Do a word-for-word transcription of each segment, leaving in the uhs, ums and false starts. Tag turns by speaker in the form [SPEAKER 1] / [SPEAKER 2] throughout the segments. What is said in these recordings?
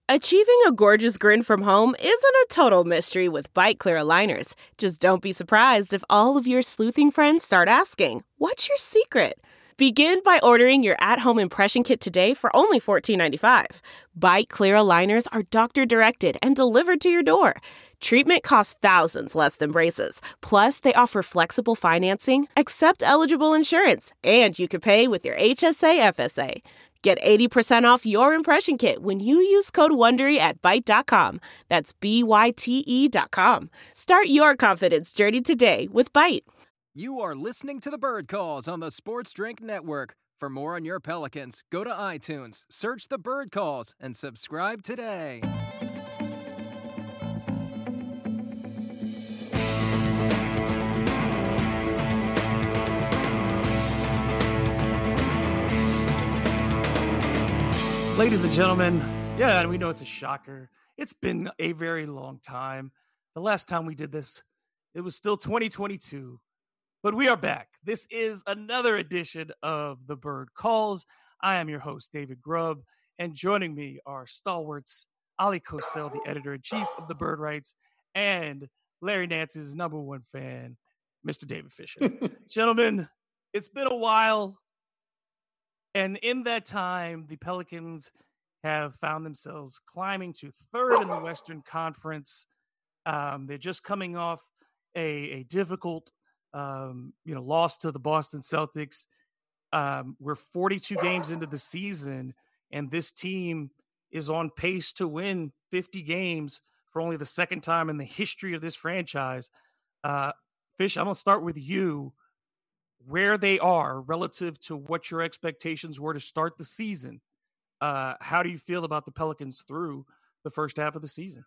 [SPEAKER 1] Achieving a gorgeous grin from home isn't a total mystery with Byte Clear aligners. Just don't be surprised if all of your sleuthing friends start asking, "What's your secret?" Begin by ordering your at-home impression kit today for only fourteen ninety-five. Byte Clear aligners are doctor-directed and delivered to your door. Treatment costs thousands less than braces. Plus, they offer flexible financing, accept eligible insurance, and you can pay with your H S A F S A. Get eighty percent off your impression kit when you use code WONDERY at Byte dot com. That's B Y T E dot com. Start your confidence journey today with Byte.
[SPEAKER 2] You are listening to the Bird Calls on the Sports Drink Network. For more on your Pelicans, go to iTunes, search the Bird Calls, and subscribe today.
[SPEAKER 3] Ladies and gentlemen, yeah, and we know it's a shocker. It's been a very long time. The last time we did this, it was still twenty twenty-two, but we are back. This is another edition of The Bird Calls. I am your host, David Grubb, and joining me are stalwarts Ali Cosell, the editor-in-chief of The Bird Writes, and Larry Nance's number one fan, Mister David Fisher. Gentlemen, it's been a while. And in that time, the Pelicans have found themselves climbing to third in the Western Conference. Um, they're just coming off a, a difficult, um, you know, loss to the Boston Celtics. Um, we're forty-two games into the season, and this team is on pace to win fifty games for only the second time in the history of this franchise. Uh, Fish, I'm going to start with you. Where they are relative to what your expectations were to start the season. Uh, how do you feel about the Pelicans through the first half of the season?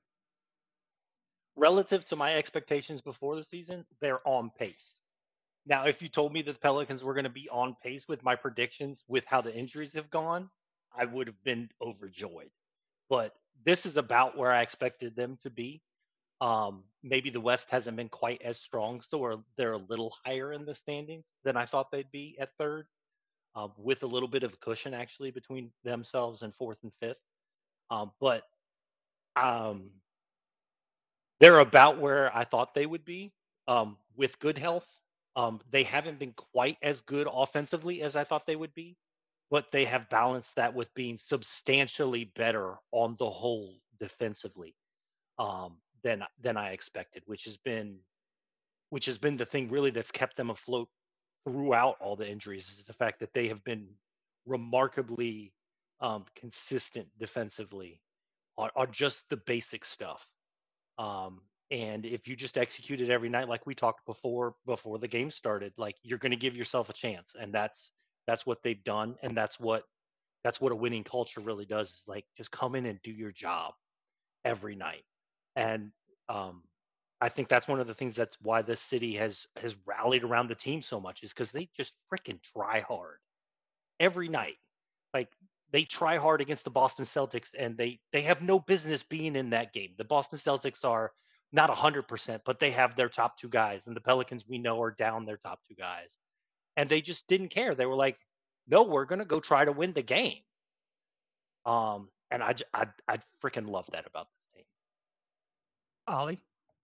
[SPEAKER 4] Relative to my expectations before the season, they're on pace. Now, if you told me that the Pelicans were going to be on pace with my predictions with how the injuries have gone, I would have been overjoyed. But this is about where I expected them to be. Um, maybe the West hasn't been quite as strong, so we're, they're a little higher in the standings than I thought they'd be at third, uh, with a little bit of a cushion actually between themselves and fourth and fifth. Um, but um, they're about where I thought they would be um, with good health. Um, they haven't been quite as good offensively as I thought they would be, but they have balanced that with being substantially better on the whole defensively. Um, than than I expected, which has been which has been the thing really that's kept them afloat throughout all the injuries, is the fact that they have been remarkably um, consistent defensively on, on just the basic stuff. Um, and if you just execute it every night, like we talked before before the game started, like you're going to give yourself a chance, and that's that's what they've done, and that's what that's what a winning culture really does, is like just come in and do your job every night. And um, I think that's one of the things that's why this city has has rallied around the team so much, is because they just freaking try hard every night. Like they try hard against the Boston Celtics, and they they have no business being in that game. The Boston Celtics are not one hundred percent, but they have their top two guys, and the Pelicans, we know, are down their top two guys. And they just didn't care. They were like, no, we're going to go try to win the game. Um, and I, I, I freaking love that about this team.
[SPEAKER 3] Ollie?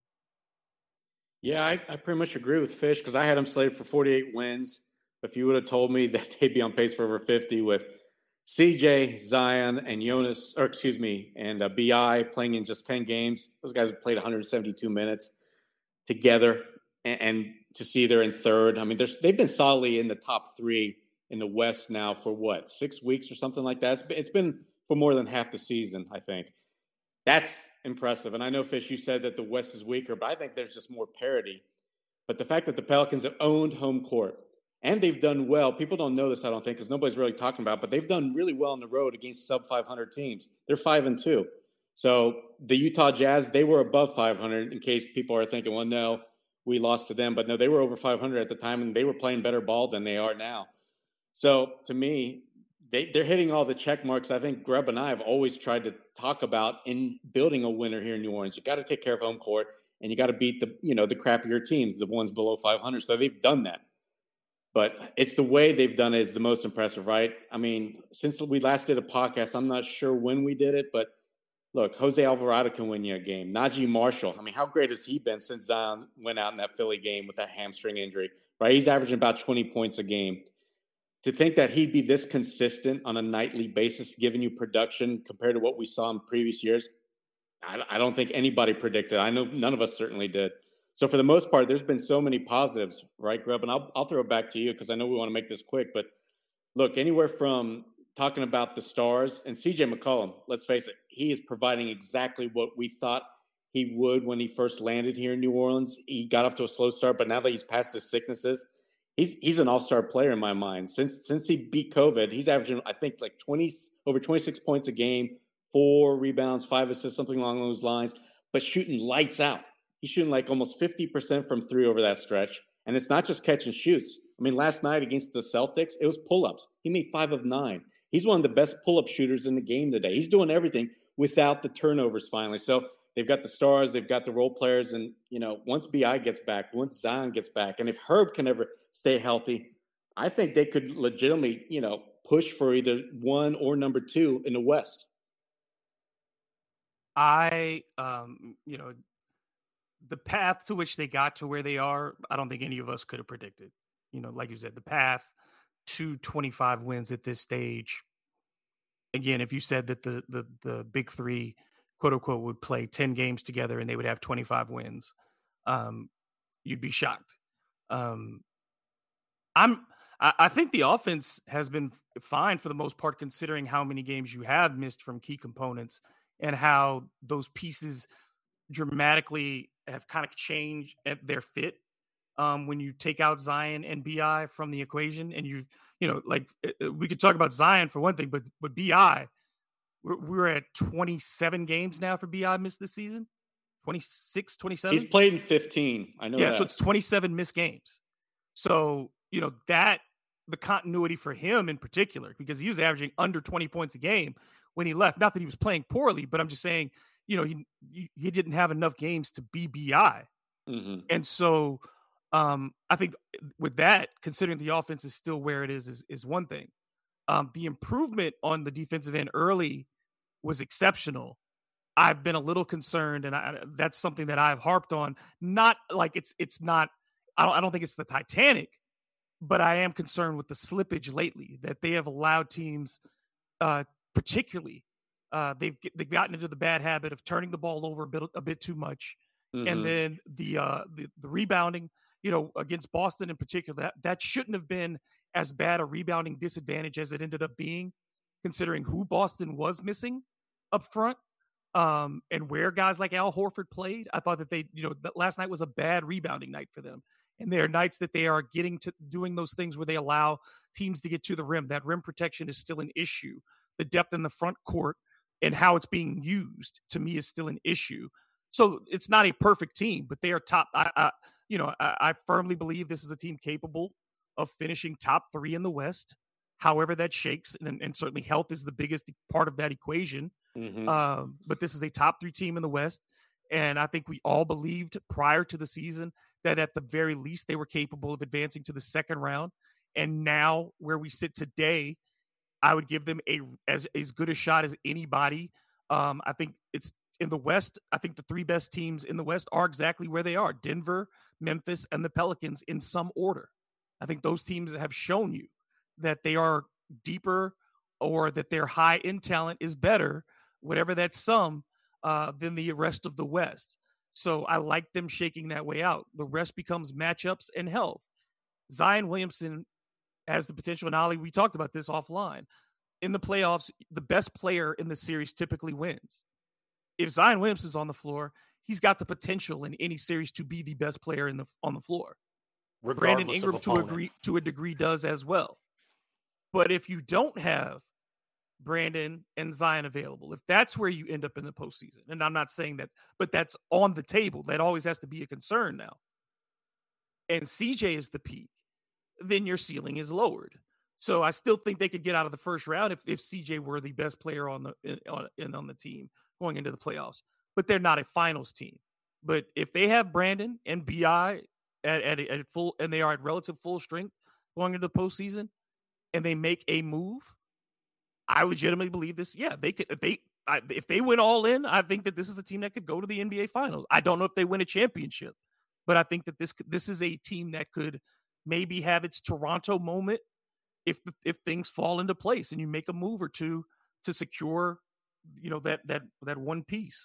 [SPEAKER 5] Yeah, I, I pretty much agree with Fish, because I had them slated for forty-eight wins. If you would have told me that they'd be on pace for over fifty with C J, Zion, and Jonas, or excuse me, and uh, B I playing in just ten games, those guys have played one hundred seventy-two minutes together, and, and to see they're in third. I mean, they've been solidly in the top three in the West now for what, six weeks or something like that? It's been, it's been for more than half the season, I think. That's impressive. And I know, Fish, you said that the West is weaker, but I think there's just more parity. But the fact that the Pelicans have owned home court, and they've done well. People don't know this, I don't think, because nobody's really talking about it, but they've done really well on the road against sub five hundred teams. They're five and two. So the Utah Jazz, they were above five hundred, in case people are thinking, well, no, we lost to them. But no, they were over five hundred at the time, and they were playing better ball than they are now. So to me, They, they're hitting all the check marks I think Grubb and I have always tried to talk about in building a winner here in New Orleans. You got to take care of home court, and you got to beat the, you know, the crappier teams, the ones below five hundred. So they've done that. But it's the way they've done it is the most impressive, right? I mean, since we last did a podcast, I'm not sure when we did it, but look, Jose Alvarado can win you a game. Najee Marshall, I mean, how great has he been since Zion went out in that Philly game with that hamstring injury, right? He's averaging about twenty points a game. To think that he'd be this consistent on a nightly basis, giving you production compared to what we saw in previous years, I, I don't think anybody predicted. I know none of us certainly did. So for the most part, there's been so many positives, right, Grubb? And I'll, I'll throw it back to you because I know we want to make this quick. But look, anywhere from talking about the stars and C J McCollum, let's face it, he is providing exactly what we thought he would when he first landed here in New Orleans. He got off to a slow start, but now that he's past his sicknesses, He's he's an all-star player in my mind. Since since he beat COVID, he's averaging, I think, like twenty over twenty-six points a game, four rebounds, five assists, something along those lines, but shooting lights out. He's shooting like almost fifty percent from three over that stretch. And it's not just catch and shoots. I mean, last night against the Celtics, it was pull-ups. He made five of nine. He's one of the best pull-up shooters in the game today. He's doing everything without the turnovers finally. So they've got the stars, they've got the role players, and, you know, once B I gets back, once Zion gets back, and if Herb can ever stay healthy, I think they could legitimately, you know, push for either one or number two in the West.
[SPEAKER 3] I, um, you know, the path to which they got to where they are, I don't think any of us could have predicted. You know, like you said, the path to twenty-five wins at this stage. Again, if you said that the the the big three, quote unquote, would play ten games together and they would have twenty-five wins, um, you'd be shocked. Um, I'm, I, I think the offense has been fine for the most part, considering how many games you have missed from key components and how those pieces dramatically have kind of changed at their fit. Um, when you take out Zion and B I from the equation, and you, you know, like we could talk about Zion for one thing, but but B I, we're, we're at twenty-seven games now for B I missed this season, twenty-six, twenty-seven.
[SPEAKER 5] He's played in fifteen. I know.
[SPEAKER 3] Yeah,
[SPEAKER 5] that.
[SPEAKER 3] So it's twenty-seven missed games. So you know that the continuity for him in particular, because he was averaging under twenty points a game when he left. Not that he was playing poorly, but I'm just saying, you know, he he didn't have enough games to be B I,
[SPEAKER 5] mm-hmm.
[SPEAKER 3] and so. Um, I think with that, considering the offense is still where it is, is, is one thing. Um, the improvement on the defensive end early was exceptional. I've been a little concerned, and I, that's something that I've harped on. Not like it's it's not. I don't, I don't think it's the Titanic, but I am concerned with the slippage lately that they have allowed teams, uh, particularly, uh, they've they've gotten into the bad habit of turning the ball over a bit a bit too much, mm-hmm. and then the uh, the, the rebounding. You know, against Boston in particular, that, that shouldn't have been as bad a rebounding disadvantage as it ended up being, considering who Boston was missing up front, um, and where guys like Al Horford played. I thought that they, you know, that last night was a bad rebounding night for them. And there are nights that they are getting to doing those things where they allow teams to get to the rim. That rim protection is still an issue. The depth in the front court and how it's being used, to me, is still an issue. So it's not a perfect team, but they are top. I, I, you know, I, I firmly believe this is a team capable of finishing top three in the West, however that shakes. And, and certainly health is the biggest part of that equation.
[SPEAKER 5] Mm-hmm.
[SPEAKER 3] Um, but this is a top three team in the West. And I think we all believed prior to the season that at the very least they were capable of advancing to the second round. And now where we sit today, I would give them a as, as good a shot as anybody. Um, I think it's in the West. I think the three best teams in the West are exactly where they are: Denver, Memphis, and the Pelicans in some order. I think those teams have shown you that they are deeper, or that their high end talent is better, whatever that sum, uh, than the rest of the West. So I like them shaking that way out. The rest becomes matchups and health. Zion Williamson has the potential, and Ali, we talked about this offline. In the playoffs, the best player in the series typically wins. If Zion Williamson's on the floor, he's got the potential in any series to be the best player in the on the floor.
[SPEAKER 4] Regardless
[SPEAKER 3] Brandon Ingram, to a, degree, to a degree, does as well. But if you don't have Brandon and Zion available, if that's where you end up in the postseason, and I'm not saying that, but that's on the table, that always has to be a concern now, and C J is the peak, then your ceiling is lowered. So I still think they could get out of the first round if, if C J were the best player on the on, in, on the team going into the playoffs. But they're not a finals team. But if they have Brandon and B I at, at, at full, and they are at relative full strength going into the postseason, and they make a move, I legitimately believe this. Yeah, they could. They I, if they went all in, I think that this is a team that could go to the N B A Finals. I don't know if they win a championship, but I think that this this is a team that could maybe have its Toronto moment if if things fall into place and you make a move or two to secure, you know, that that that one piece.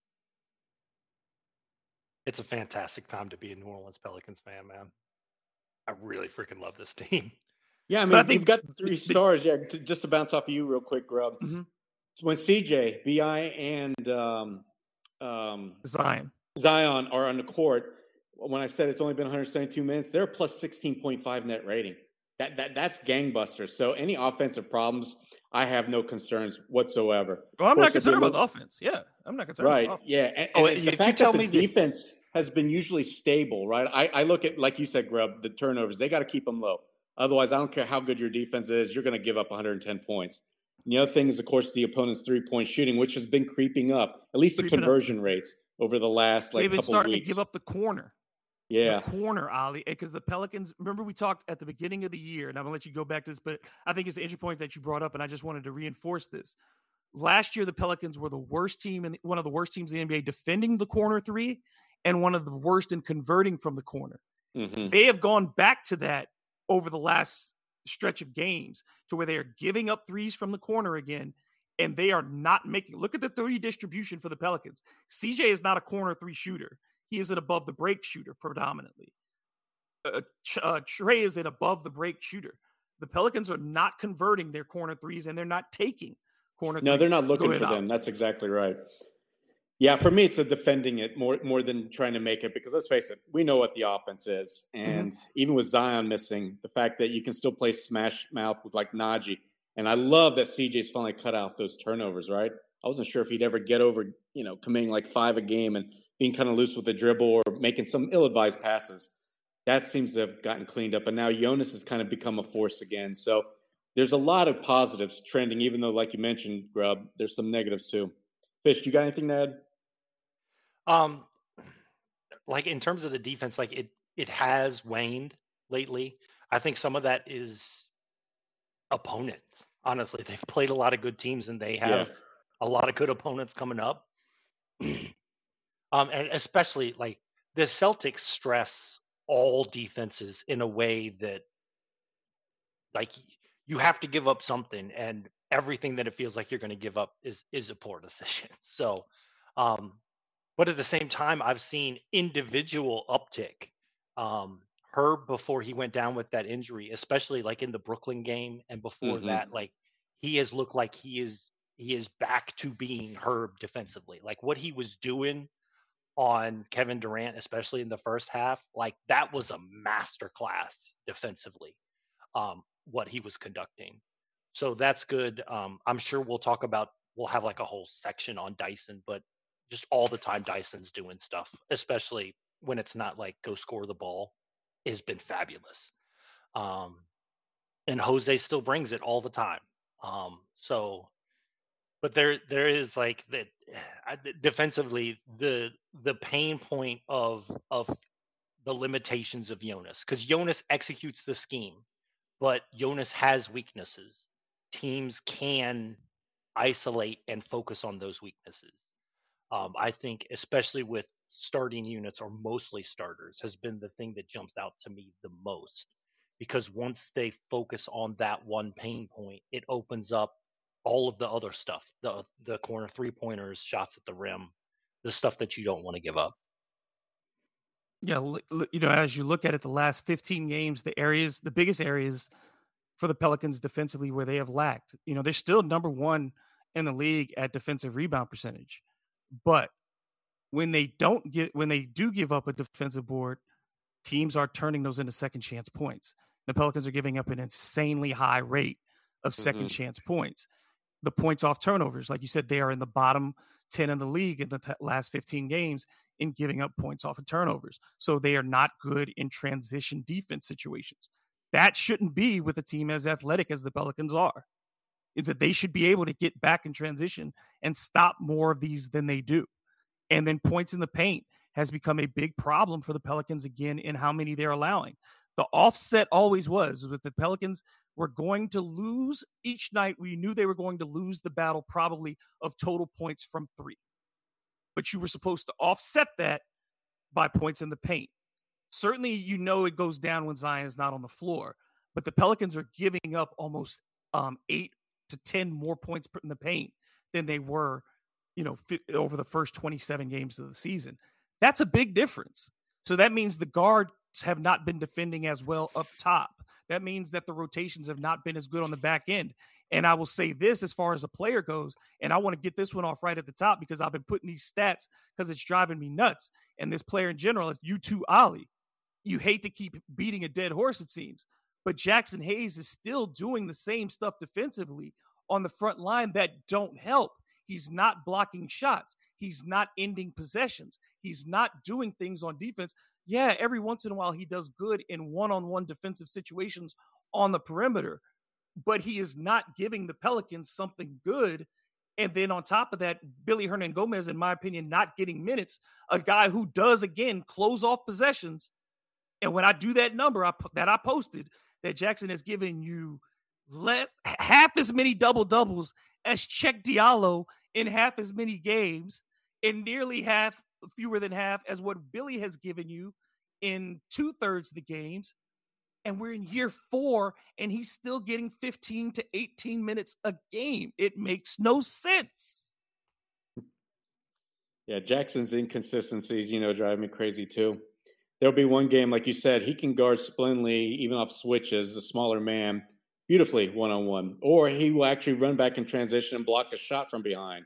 [SPEAKER 4] It's a fantastic time to be a New Orleans Pelicans fan, man. I really freaking love this team.
[SPEAKER 5] Yeah, I mean, I think, you've got three stars. Yeah, to, just to bounce off of you real quick, Grub. Mm-hmm. When C J, B I, and um, um,
[SPEAKER 3] Zion
[SPEAKER 5] Zion are on the court, when I said it's only been one hundred seventy-two minutes, they're plus sixteen point five net rating. That that that's gangbusters. So any offensive problems, I have no concerns whatsoever.
[SPEAKER 3] Well, I'm not concerned about the offense. Yeah, I'm not concerned
[SPEAKER 5] right.
[SPEAKER 3] about the offense.
[SPEAKER 5] Yeah, and, and oh, the fact that the defense that... has been usually stable, right? I, I look at, like you said, Grub, the turnovers. They got to keep them low. Otherwise, I don't care how good your defense is, you're going to give up one hundred ten points. And the other thing is, of course, the opponent's three-point shooting, which has been creeping up, at least the creeping conversion up. rates over the last like
[SPEAKER 3] They've been
[SPEAKER 5] couple
[SPEAKER 3] starting
[SPEAKER 5] weeks.
[SPEAKER 3] to give up the corner.
[SPEAKER 5] Yeah.
[SPEAKER 3] The corner, Ali, because the Pelicans, remember we talked at the beginning of the year, and I'm going to let you go back to this, but I think it's an interesting point that you brought up, and I just wanted to reinforce this. Last year, the Pelicans were the worst team, and one of the worst teams in the N B A defending the corner three, and one of the worst in converting from the corner. Mm-hmm. They have gone back to that over the last stretch of games to where they are giving up threes from the corner again, and they are not making – look at the three distribution for the Pelicans. C J is not a corner three shooter. He is an above the break shooter predominantly. Uh, uh, Trey is an above the break shooter. The Pelicans are not converting their corner threes, and they're not taking corner.
[SPEAKER 5] No,
[SPEAKER 3] threes.
[SPEAKER 5] they're not looking for
[SPEAKER 3] out.
[SPEAKER 5] them. That's exactly right. Yeah, for me, it's a defending it more more than trying to make it, because let's face it, we know what the offense is, and mm-hmm. even with Zion missing, the fact that you can still play smash mouth with like Najee, and I love that C J's finally cut out those turnovers. Right, I wasn't sure if he'd ever get over, you know, committing like five a game and being kind of loose with the dribble or making some ill-advised passes. That seems to have gotten cleaned up. And now Jonas has kind of become a force again. So there's a lot of positives trending, even though, like you mentioned, Grub, there's some negatives too. Fish, you got anything to add?
[SPEAKER 4] Um, like in terms of the defense, like it, it has waned lately. I think some of that is opponents. Honestly, they've played a lot of good teams and they have yeah. a lot of good opponents coming up. Um, and especially like the Celtics stress all defenses in a way that like you have to give up something, and everything that it feels like you're going to give up is, is a poor decision. So, um, but at the same time, I've seen individual uptick. Um, Herb, before he went down with that injury, especially like in the Brooklyn game, and before mm-hmm. that, like he has looked like he is, he is back to being Herb defensively. Like what he was doing on Kevin Durant, especially in the first half, like that was a masterclass defensively, um, what he was conducting. So that's good. Um, I'm sure we'll talk about, we'll have like a whole section on Dyson, but just all the time Dyson's doing stuff, especially when it's not like go score the ball, has been fabulous. Um, and Jose still brings it all the time. Um, so, but there, there is like that defensively, the the pain point of of the limitations of Jonas, because Jonas executes the scheme, but Jonas has weaknesses. Teams can isolate and focus on those weaknesses. Um, I think, especially with starting units or mostly starters, has been the thing that jumps out to me the most, because once they focus on that one pain point, it opens up all of the other stuff, the the corner three-pointers, shots at the rim, the stuff that you don't want to give up.
[SPEAKER 3] Yeah, you know, as you look at it, the last fifteen games, the areas, the biggest areas for the Pelicans defensively where they have lacked, you know, they're still number one in the league at defensive rebound percentage. But when they don't get, when they do give up a defensive board, teams are turning those into second chance points. The Pelicans are giving up an insanely high rate of second mm-hmm. chance points. The points off turnovers, like you said, they are in the bottom ten in the league in the t- last fifteen games in giving up points off of turnovers. So they are not good in transition defense situations. That shouldn't be with a team as athletic as the Pelicans are. That they should be able to get back in transition and stop more of these than they do. And then points in the paint has become a big problem for the Pelicans again in how many they're allowing. The offset always was with the Pelicans were going to lose each night. We knew they were going to lose the battle probably of total points from three. But you were supposed to offset that by points in the paint. Certainly, you know it goes down when Zion is not on the floor. But the Pelicans are giving up almost um, eight to ten more points in the paint than they were, you know, fi- over the first twenty-seven games of the season. That's a big difference. So that means the guards have not been defending as well up top. That means that the rotations have not been as good on the back end. And I will say this as far as a player goes, and I want to get this one off right at the top because I've been putting these stats because it's driving me nuts. And this player in general is you too, Ali. You hate to keep beating a dead horse, it seems. But Jackson Hayes is still doing the same stuff defensively on the front line that don't help. He's not blocking shots. He's not ending possessions. He's not doing things on defense. Yeah, every once in a while he does good in one-on-one defensive situations on the perimeter, but he is not giving the Pelicans something good. And then on top of that, Billy Hernangomez, in my opinion, not getting minutes, a guy who does, again, close off possessions. And when I do that number I, that I posted, that Jackson has given you let, half as many double-doubles as Cheick Diallo in half as many games, and nearly half, fewer than half, as what Billy has given you in two-thirds of the games. And we're in year four, and he's still getting fifteen to eighteen minutes a game. It makes no sense.
[SPEAKER 5] Yeah, Jackson's inconsistencies, you know, drive me crazy too. There'll be one game, like you said, he can guard splendidly, even off switches, the smaller man, beautifully one-on-one. Or he will actually run back in transition and block a shot from behind.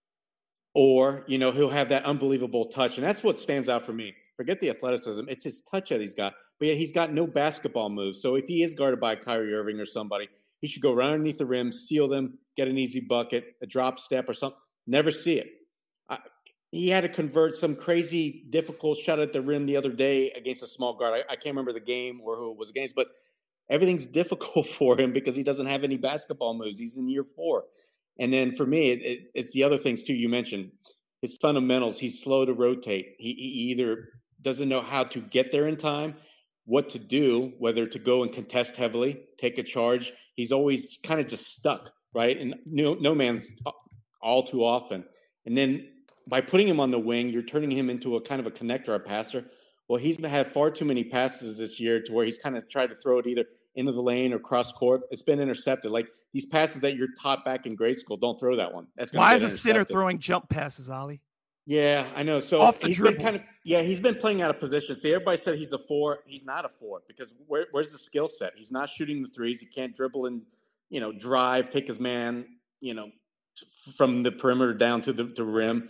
[SPEAKER 5] Or, you know, he'll have that unbelievable touch. And that's what stands out for me. Forget the athleticism. It's his touch that he's got. But yeah, he's got no basketball moves. So if he is guarded by Kyrie Irving or somebody, he should go right underneath the rim, seal them, get an easy bucket, a drop step or something. Never see it. I, he had to convert some crazy, difficult shot at the rim the other day against a small guard. I, I can't remember the game or who it was against, but everything's difficult for him because he doesn't have any basketball moves. He's in year four. And then for me, it, it, it's the other things, too, you mentioned. His fundamentals, he's slow to rotate. He, he either doesn't know how to get there in time, what to do, whether to go and contest heavily, take a charge. He's always kind of just stuck, right? And no, no man's all too often. And then by putting him on the wing, you're turning him into a kind of a connector, a passer. Well, he's had far too many passes this year to where he's kind of tried to throw it either into the lane or cross court. It's been intercepted. Like these passes that you're taught back in grade school, don't throw that one. That's gonna
[SPEAKER 3] Why is a center throwing jump passes, Ali?
[SPEAKER 5] Yeah, I know. So
[SPEAKER 3] Off the
[SPEAKER 5] he's
[SPEAKER 3] dribble.
[SPEAKER 5] been kind of yeah, he's been playing out of position. See, everybody said he's a four. He's not a four because where, where's the skill set? He's not shooting the threes. He can't dribble and you know drive, take his man, you know, from the perimeter down to the to rim.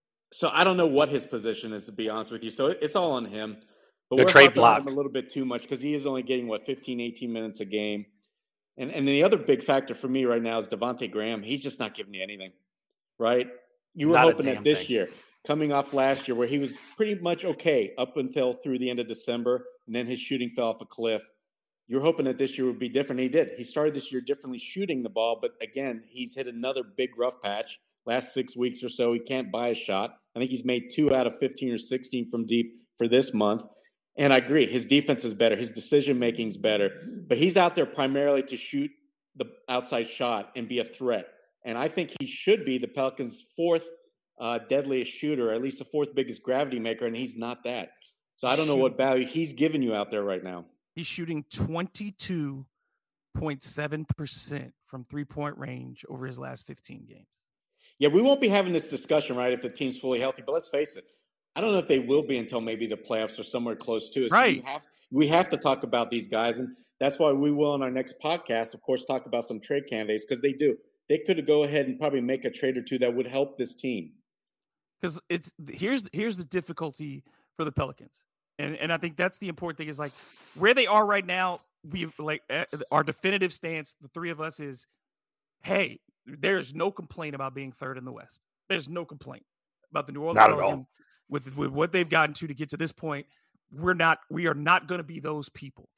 [SPEAKER 5] So I don't know what his position is, to be honest with you. So it's all on him. But
[SPEAKER 4] The
[SPEAKER 5] we're
[SPEAKER 4] trade
[SPEAKER 5] harping on
[SPEAKER 4] block.
[SPEAKER 5] him a little bit too much because he is only getting, what, fifteen, eighteen minutes a game. And and the other big factor for me right now is Devontae Graham. He's just not giving you anything, right? You were
[SPEAKER 4] Not a
[SPEAKER 5] hoping that
[SPEAKER 4] damn
[SPEAKER 5] this
[SPEAKER 4] thing.
[SPEAKER 5] year, coming off last year where he was pretty much okay up until through the end of December, and then his shooting fell off a cliff. You were hoping that this year would be different. He did. He started this year differently shooting the ball, but again, he's hit another big rough patch. Last six weeks or so, he can't buy a shot. I think he's made two out of fifteen or sixteen from deep for this month. And I agree, his defense is better. His decision-making is better. But he's out there primarily to shoot the outside shot and be a threat. And I think he should be the Pelicans' fourth uh, deadliest shooter, or at least the fourth biggest gravity maker, and he's not that. So I don't know what value he's giving you out there right now.
[SPEAKER 3] He's shooting twenty-two point seven percent from three-point range over his last fifteen games.
[SPEAKER 5] Yeah, we won't be having this discussion, right, if the team's fully healthy. But let's face it, I don't know if they will be until maybe the playoffs or somewhere close to it. So
[SPEAKER 3] Right.
[SPEAKER 5] we have, we have to talk about these guys. And that's why we will on our next podcast, of course, talk about some trade candidates because they do. They could go ahead and probably make a trade or two that would help this team.
[SPEAKER 3] Because it's here's here's the difficulty for the Pelicans, and and I think that's the important thing is like where they are right now. We like uh, our definitive stance. The three of us is, hey, there's no complaint about being third in the West. There's no complaint about the New Orleans
[SPEAKER 4] Not at all.
[SPEAKER 3] Pelicans with with what they've gotten to to get to this point. We're not. We are not going to be those people.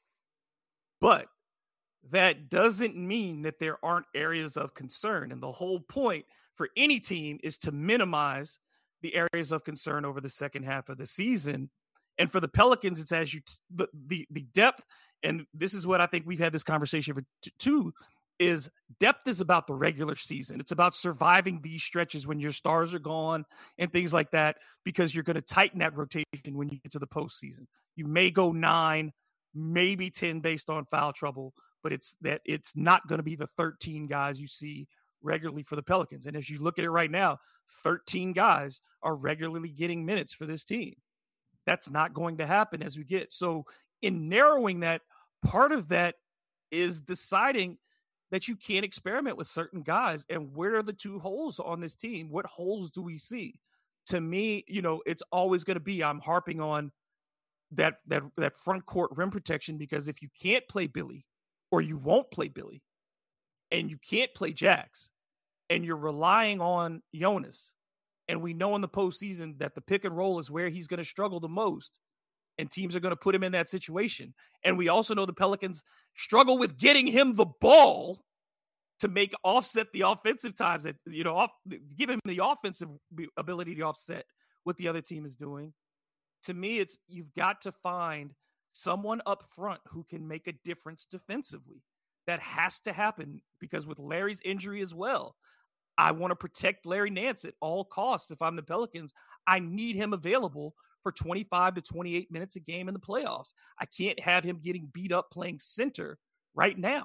[SPEAKER 3] But that doesn't mean that there aren't areas of concern, and the whole point for any team is to minimize the areas of concern over the second half of the season. And for the Pelicans, it's as you t- the, the the depth and this is what I think we've had this conversation for t- too, is depth is about the regular season. It's about surviving these stretches when your stars are gone and things like that, because you're going to tighten that rotation when you get to the postseason. You may go nine, maybe ten based on foul trouble, but it's that it's not going to be the thirteen guys you see regularly for the Pelicans. And as you look at it right now, thirteen guys are regularly getting minutes for this team. That's not going to happen as we get. So in narrowing that, part of that is deciding that you can't experiment with certain guys. And where are the two holes on this team? What holes do we see? To me, you know, it's always going to be, I'm harping on that, that, that front court rim protection, because if you can't play Billy, or you won't play Billy, and you can't play Jax, and you're relying on Jonas, and we know in the postseason that the pick and roll is where he's going to struggle the most, and teams are going to put him in that situation. And we also know the Pelicans struggle with getting him the ball to make offset the offensive times that, you know, off, give him the offensive ability to offset what the other team is doing. To me, it's, you've got to find someone up front who can make a difference defensively. That has to happen, because with Larry's injury as well, I want to protect Larry Nance at all costs. If I'm the Pelicans, I need him available for twenty-five to twenty-eight minutes a game in the playoffs. I can't have him getting beat up playing center right now.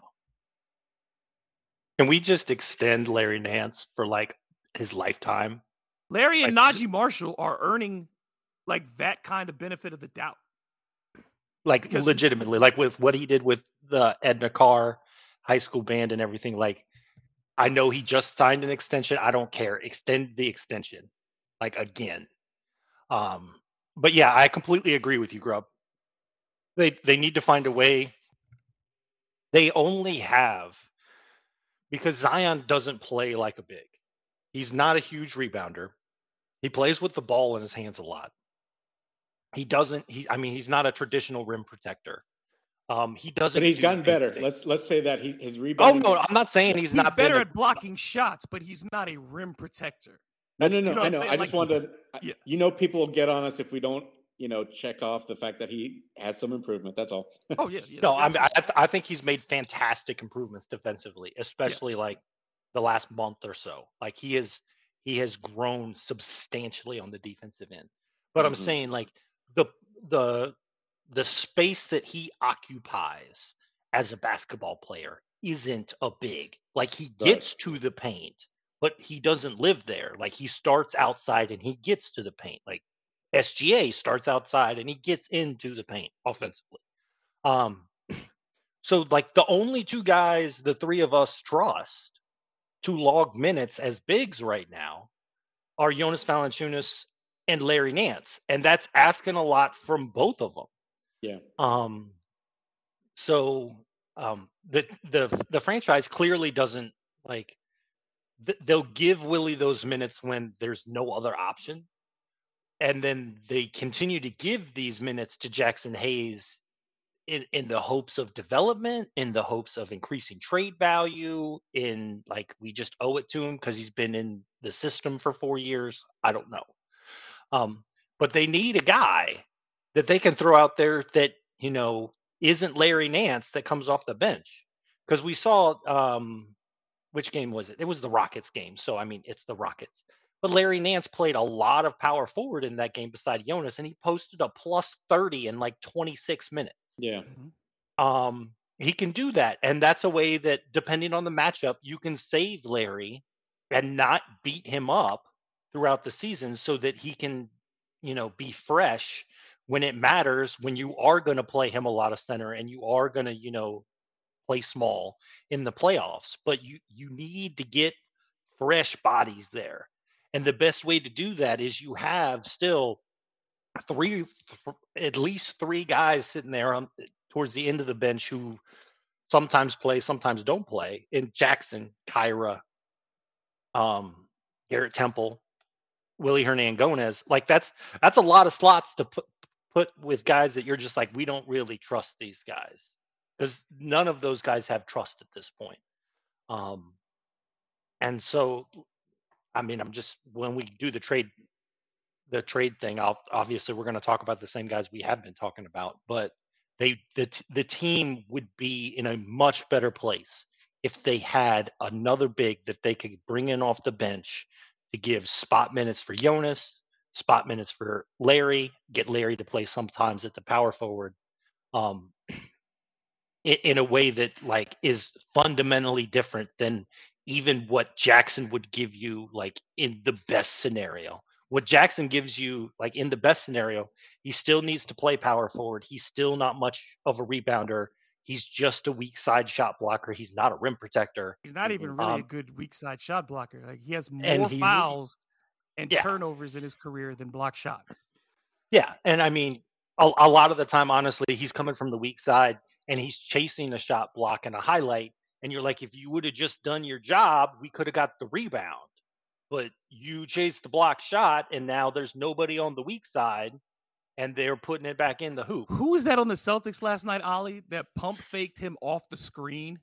[SPEAKER 4] Can we just extend Larry Nance for like his lifetime?
[SPEAKER 3] Larry and
[SPEAKER 4] like,
[SPEAKER 3] Najee Marshall are earning like that kind of benefit of the doubt.
[SPEAKER 4] Like
[SPEAKER 3] Because
[SPEAKER 4] legitimately, like with what he did with the Edna Carr high school band and everything. Like, I know he just signed an extension. I don't care. Extend the extension, like again. Um, but yeah, I completely agree with you, Grub. They they need to find a way. They only have, because Zion doesn't play like a big. He's not a huge rebounder. He plays with the ball in his hands a lot. He doesn't. He, I mean, he's not a traditional rim protector. Um, he doesn't.
[SPEAKER 5] But he's
[SPEAKER 4] do
[SPEAKER 5] gotten better.
[SPEAKER 4] anything.
[SPEAKER 5] Let's let's say that he, his
[SPEAKER 4] Oh
[SPEAKER 5] rebounding.
[SPEAKER 4] no, I'm not saying he's,
[SPEAKER 3] he's
[SPEAKER 4] not
[SPEAKER 3] better
[SPEAKER 4] been a-
[SPEAKER 3] at blocking shots, but he's not a rim protector.
[SPEAKER 5] No, no,
[SPEAKER 3] You
[SPEAKER 5] no.
[SPEAKER 3] know what
[SPEAKER 5] I
[SPEAKER 3] I'm
[SPEAKER 5] know.
[SPEAKER 3] saying?
[SPEAKER 5] I just
[SPEAKER 3] Like-
[SPEAKER 5] wanted.
[SPEAKER 3] Yeah.
[SPEAKER 5] You know, people will get on us if we don't, you know, check off the fact that he has some improvement. That's all.
[SPEAKER 3] Oh yeah, yeah.
[SPEAKER 4] No, I mean,
[SPEAKER 3] absolutely.
[SPEAKER 4] I, I think he's made fantastic improvements defensively, especially
[SPEAKER 3] Yes.
[SPEAKER 4] like the last month or so. Like he is, he has grown substantially on the defensive end. But I'm
[SPEAKER 5] Mhm.
[SPEAKER 4] saying like the the the space that he occupies as a basketball player isn't a big. Like he gets to the paint, but he doesn't live there. Like he starts outside and he gets to the paint. Like S G A starts outside and he gets into the paint offensively. Um, so like the only two guys the three of us trust to log minutes as bigs right now are Jonas Valanciunas and Larry Nance, and that's asking a lot from both of them.
[SPEAKER 5] Yeah.
[SPEAKER 4] Um, so um, the the the franchise clearly doesn't like. Th- they'll give Willie those minutes when there's no other option, and then they continue to give these minutes to Jackson Hayes in in the hopes of development, in the hopes of increasing trade value, in like we just owe it to him because he's been in the system for four years. I don't know. Um, but they need a guy that they can throw out there that, you know, isn't Larry Nance that comes off the bench. Because we saw, um, which game was it? It was the Rockets game. So, I mean, it's the Rockets. But Larry Nance played a lot of power forward in that game beside Jonas, and he posted a plus thirty in like twenty-six minutes.
[SPEAKER 5] Yeah.
[SPEAKER 4] Um, he can do that. And that's a way that, depending on the matchup, you can save Larry and not beat him up throughout the season so that he can, you know, be fresh when it matters, when you are going to play him a lot of center and you are going to, you know, play small in the playoffs. But you you need to get fresh bodies there. And the best way to do that is you have still three, th- at least three guys sitting there on towards the end of the bench who sometimes play, sometimes don't play. In Jackson, Kyra, um, Garrett Temple, Willie Hernangomez. Like that's that's a lot of slots to put put with guys that you're just like, we don't really trust these guys, because none of those guys have trust at this point. Um, and so, I mean, I'm just when we do the trade, the trade thing, I'll obviously we're going to talk about the same guys we have been talking about, but they the the team would be in a much better place if they had another big that they could bring in off the bench to give spot minutes for Jonas, spot minutes for Larry, get Larry to play sometimes at the power forward, um, in, in a way that like is fundamentally different than even what Jackson would give you like in the best scenario. What Jackson gives you like in the best scenario, he still needs to play power forward. He's still not much of a rebounder. He's just a weak side shot blocker. He's not a rim protector.
[SPEAKER 3] He's not even really
[SPEAKER 4] um,
[SPEAKER 3] a good weak side shot blocker. Like he has
[SPEAKER 4] and
[SPEAKER 3] more
[SPEAKER 4] he's-
[SPEAKER 3] fouls and
[SPEAKER 4] Yeah.
[SPEAKER 3] turnovers in his career than block shots.
[SPEAKER 4] Yeah, and I mean, a, a lot of the time, honestly, he's coming from the weak side and he's chasing a shot block and a highlight. And you're like, if you would have just done your job, we could have got the rebound. But you chased the block shot, and now there's nobody on the weak side, and they're putting it back in the hoop.
[SPEAKER 3] Who was that on the Celtics last night, Ollie, that pump faked him off the screen?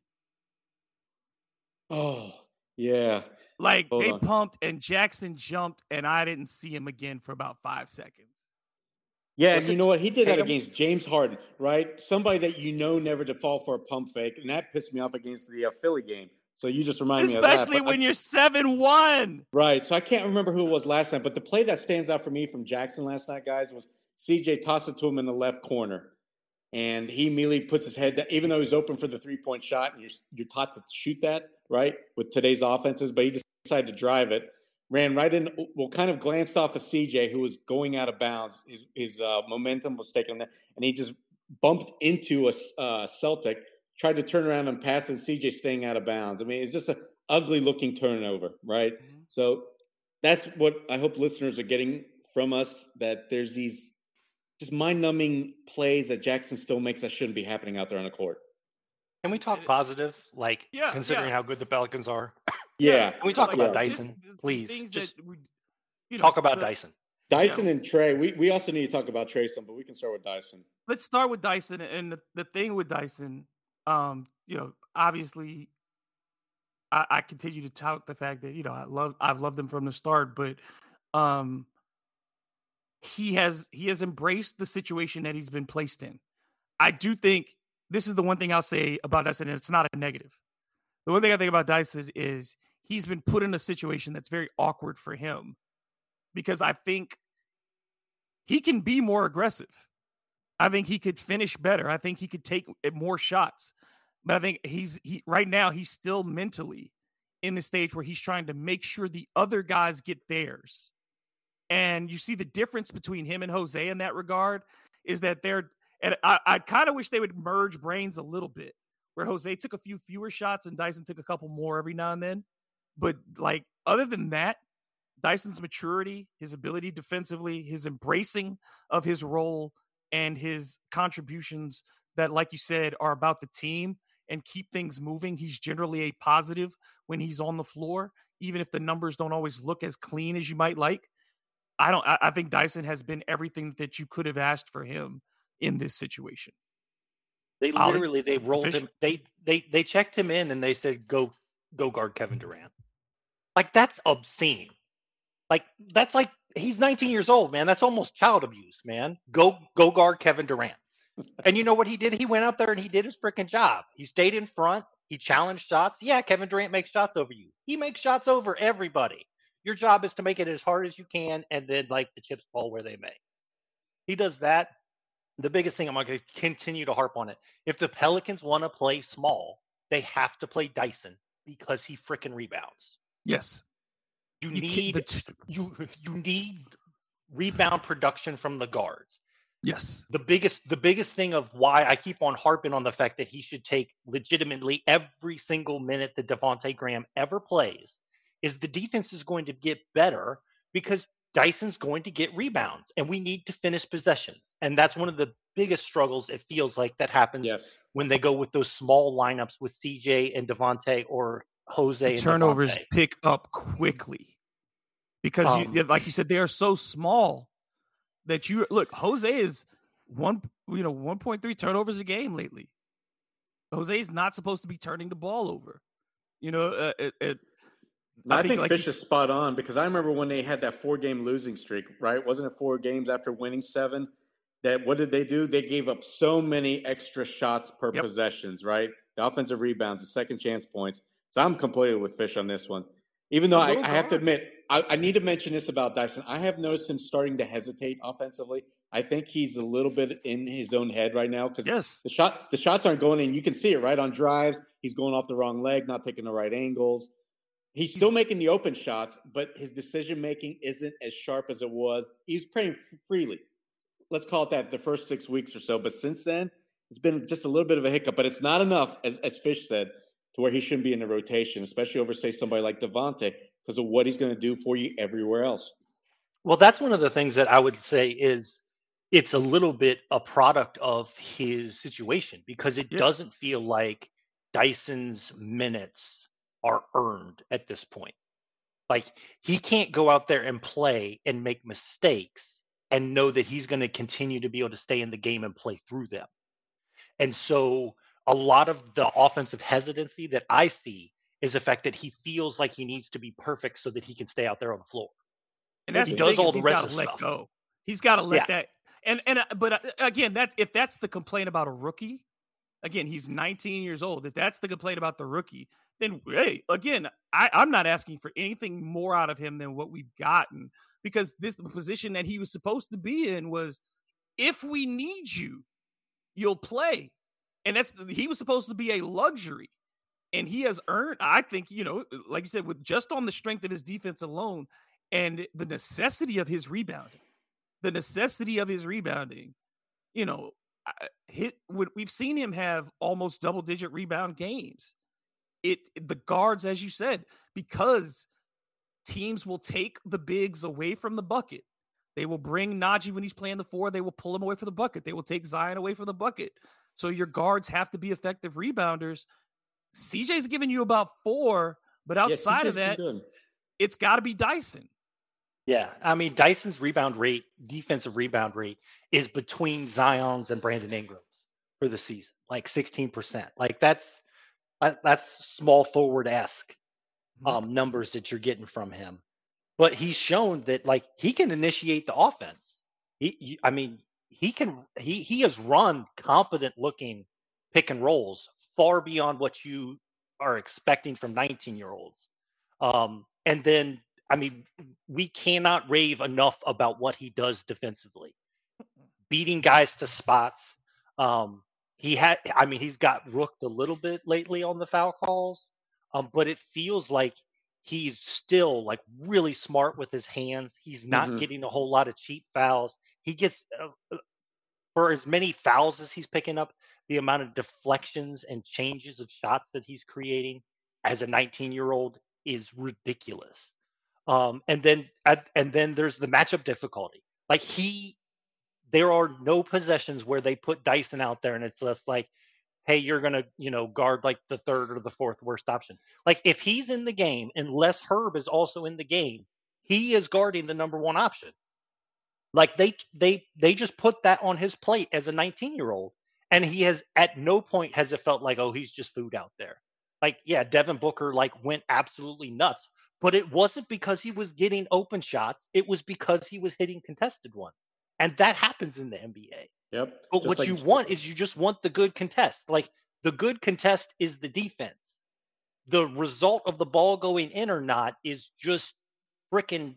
[SPEAKER 5] Oh, yeah.
[SPEAKER 3] Like
[SPEAKER 5] Hold
[SPEAKER 3] they
[SPEAKER 5] on.
[SPEAKER 3] pumped and Jackson jumped, and I didn't see him again for about five seconds.
[SPEAKER 5] Yeah,
[SPEAKER 4] Was
[SPEAKER 5] and you
[SPEAKER 4] it
[SPEAKER 5] know what? He did that
[SPEAKER 4] Tatum?
[SPEAKER 5] against James Harden, right? Somebody that you know never to fall for a pump fake, and that pissed me off against the uh, Philly game. So you just remind me of that.
[SPEAKER 3] Especially
[SPEAKER 5] But
[SPEAKER 3] when
[SPEAKER 5] I-
[SPEAKER 3] you're seven one.
[SPEAKER 5] Right. So I can't remember who it was last night, but the play that stands out for me from Jackson last night, guys, was C J tossed it to him in the left corner. And he immediately puts his head down, even though he's open for the three-point shot, and you're, you're taught to shoot that, right, with today's offenses, but he just decided to drive it. Ran right in, well, kind of glanced off of C J, who was going out of bounds. His, his uh, momentum was taken there, and he just bumped into a uh, Celtic, tried to turn around and pass, and C J staying out of bounds. I mean, it's just an ugly-looking turnover, right?
[SPEAKER 3] Mm-hmm.
[SPEAKER 5] So that's what I hope listeners are getting from us, that there's these just mind-numbing plays that Jackson still makes that shouldn't be happening out there on the court.
[SPEAKER 4] Can we talk positive, like
[SPEAKER 3] Yeah,
[SPEAKER 4] considering
[SPEAKER 3] yeah.
[SPEAKER 4] how good the Pelicans are?
[SPEAKER 5] Yeah.
[SPEAKER 4] Can we talk
[SPEAKER 3] Like,
[SPEAKER 4] about
[SPEAKER 3] this-
[SPEAKER 4] Dyson,
[SPEAKER 3] the
[SPEAKER 4] please?
[SPEAKER 3] things
[SPEAKER 4] Just
[SPEAKER 3] that we- you know,
[SPEAKER 4] talk about
[SPEAKER 3] the-
[SPEAKER 4] Dyson.
[SPEAKER 5] Dyson and Trey. We, we also need to talk about Trey some, but we can start with Dyson.
[SPEAKER 3] Let's start with Dyson. And the, the thing with Dyson, um, you know, obviously, I, I continue to tout the fact that, you know, I love I've loved him from the start, but um, he has he has embraced the situation that he's been placed in. I do think this is the one thing I'll say about Dyson, and it's not a negative. The one thing I think about Dyson is he's been put in a situation that's very awkward for him, because I think he can be more aggressive. I think he could finish better. I think he could take more shots. But I think he's he right now he's still mentally in the stage where he's trying to make sure the other guys get theirs. And you see the difference between him and Jose in that regard is that they're, and I, I kind of wish they would merge brains a little bit, where Jose took a few fewer shots and Dyson took a couple more every now and then. But like, other than that, Dyson's maturity, his ability defensively, his embracing of his role, and his contributions that, like you said, are about the team and keep things moving. He's generally a positive when he's on the floor, even if the numbers don't always look as clean as you might like. I don't. I, I think Dyson has been everything that you could have asked for him in this situation.
[SPEAKER 4] They
[SPEAKER 3] Ollie,
[SPEAKER 4] literally they rolled
[SPEAKER 3] Fish?
[SPEAKER 4] him. They they they checked him in and they said go go guard Kevin Durant. Like that's obscene. Like that's like he's nineteen years old, man. That's almost child abuse, man. Go go guard Kevin Durant. And you know what he did? He went out there and he did his freaking job. He stayed in front. He challenged shots. Yeah, Kevin Durant makes shots over you. He makes shots over everybody. Your job is to make it as hard as you can, and then like the chips fall where they may. He does that. The biggest thing, I'm going to continue to harp on it. If the Pelicans want to play small, they have to play Dyson because he freaking rebounds.
[SPEAKER 3] Yes,
[SPEAKER 4] You,
[SPEAKER 3] You can't-
[SPEAKER 4] need
[SPEAKER 3] the t-
[SPEAKER 4] you you need rebound production from the guards.
[SPEAKER 3] yes,
[SPEAKER 4] The biggest the biggest thing of why I keep on harping on the fact that he should take legitimately every single minute that Devontae Graham ever plays is the defense is going to get better because Dyson's going to get rebounds and we need to finish possessions. And that's one of the biggest struggles it feels like that happens
[SPEAKER 5] Yes.
[SPEAKER 4] when they go with those small lineups with C J and Devontae or Jose
[SPEAKER 3] the
[SPEAKER 4] and
[SPEAKER 3] turnovers
[SPEAKER 4] Devontae.
[SPEAKER 3] pick up quickly because,
[SPEAKER 4] Um,
[SPEAKER 3] you, like you said, they are so small that you look. Jose is one, you know, one point three turnovers a game lately. Jose is not supposed to be turning the ball over. You know, uh, it, it,
[SPEAKER 5] I,
[SPEAKER 3] I
[SPEAKER 5] think,
[SPEAKER 3] think, like
[SPEAKER 5] Fish
[SPEAKER 3] you-
[SPEAKER 5] is spot on because I remember when they had that four-game losing streak, right? Wasn't it four games after winning seven? that what did they do? They gave up so many extra shots per
[SPEAKER 3] Yep.
[SPEAKER 5] possessions, right? The offensive rebounds, the second chance points. So I'm completely with Fish on this one. Even though I, I have to admit, I, I need to mention this about Dyson. I have noticed him starting to hesitate offensively. I think he's a little bit in his own head right now because
[SPEAKER 3] yes.
[SPEAKER 5] the shot, the shots aren't going in. You can see it right on drives. He's going off the wrong leg, not taking the right angles. He's still making the open shots, but his decision making isn't as sharp as it was. He was playing f- freely. Let's call it that the first six weeks or so. But since then, it's been just a little bit of a hiccup. But it's not enough, as as Fish said, to where he shouldn't be in the rotation, especially over, say, somebody like Devontae, because of what he's going to do for you everywhere else.
[SPEAKER 4] Well, that's one of the things that I would say is it's a little bit a product of his situation because it
[SPEAKER 3] Yeah.
[SPEAKER 4] doesn't feel like Dyson's minutes are earned at this point. Like he can't go out there and play and make mistakes and know that he's going to continue to be able to stay in the game and play through them. And so a lot of the offensive hesitancy that I see is the fact that he feels like he needs to be perfect so that he can stay out there on the floor.
[SPEAKER 3] And that's
[SPEAKER 4] he
[SPEAKER 3] the
[SPEAKER 4] does
[SPEAKER 3] thing
[SPEAKER 4] all
[SPEAKER 3] is
[SPEAKER 4] the
[SPEAKER 3] he's
[SPEAKER 4] rest
[SPEAKER 3] gotta
[SPEAKER 4] of the
[SPEAKER 3] let
[SPEAKER 4] stuff.
[SPEAKER 3] go. He's got to let
[SPEAKER 4] Yeah.
[SPEAKER 3] that. And and uh, but uh, again, that's if that's the complaint about a rookie. Again, he's nineteen years old. If that's the complaint about the rookie, then hey, again, I, I'm not asking for anything more out of him than what we've gotten because this the position that he was supposed to be in was if we need you, you'll play. And that's he was supposed to be a luxury. And he has earned, I think, you know, like you said, with just on the strength of his defense alone and the necessity of his rebounding, the necessity of his rebounding, you know, hit. We've seen him have almost double digit rebound games. It the guards, as you said, because teams will take the bigs away from the bucket. They will bring Najee when he's playing the four. They will pull him away from the bucket. They will take Zion away from the bucket. So your guards have to be effective rebounders. C J's giving you about four, but outside
[SPEAKER 5] yeah,
[SPEAKER 3] of that, it's got to be Dyson.
[SPEAKER 4] Yeah, I mean, Dyson's rebound rate, defensive rebound rate, is between Zion's and Brandon Ingram's for the season, like sixteen percent. Like that's that's small forward-esque um, numbers that you're getting from him. But he's shown that like he can initiate the offense. He, I mean, he can. He he has run competent-looking pick and rolls far beyond what you are expecting from nineteen-year-olds. Um, and then, I mean, we cannot rave enough about what he does defensively. Beating guys to spots. Um, he had, I mean, he's got rooked a little bit lately on the foul calls, um, but it feels like he's still like really smart with his hands. He's not
[SPEAKER 5] Mhm.
[SPEAKER 4] getting a whole lot of cheap fouls. He gets, uh, for as many fouls as he's picking up, the amount of deflections and changes of shots that he's creating as a nineteen-year-old is ridiculous. Um, and then and then there's the matchup difficulty. Like he, there are no possessions where they put Dyson out there and it's just like, hey, you're gonna, you know, guard like the third or the fourth worst option. Like if he's in the game, unless Herb is also in the game, he is guarding the number one option. Like they they they just put that on his plate as a nineteen-year-old, and he has at no point has it felt like, oh, he's just food out there. Like, yeah, Devin Booker like went absolutely nuts, but it wasn't because he was getting open shots. It was because he was hitting contested ones, and that happens in the N B A.
[SPEAKER 5] Yep.
[SPEAKER 4] But
[SPEAKER 5] Just
[SPEAKER 4] what
[SPEAKER 5] like-
[SPEAKER 4] you want is you just want the good contest. Like the good contest is the defense. The result of the ball going in or not is just freaking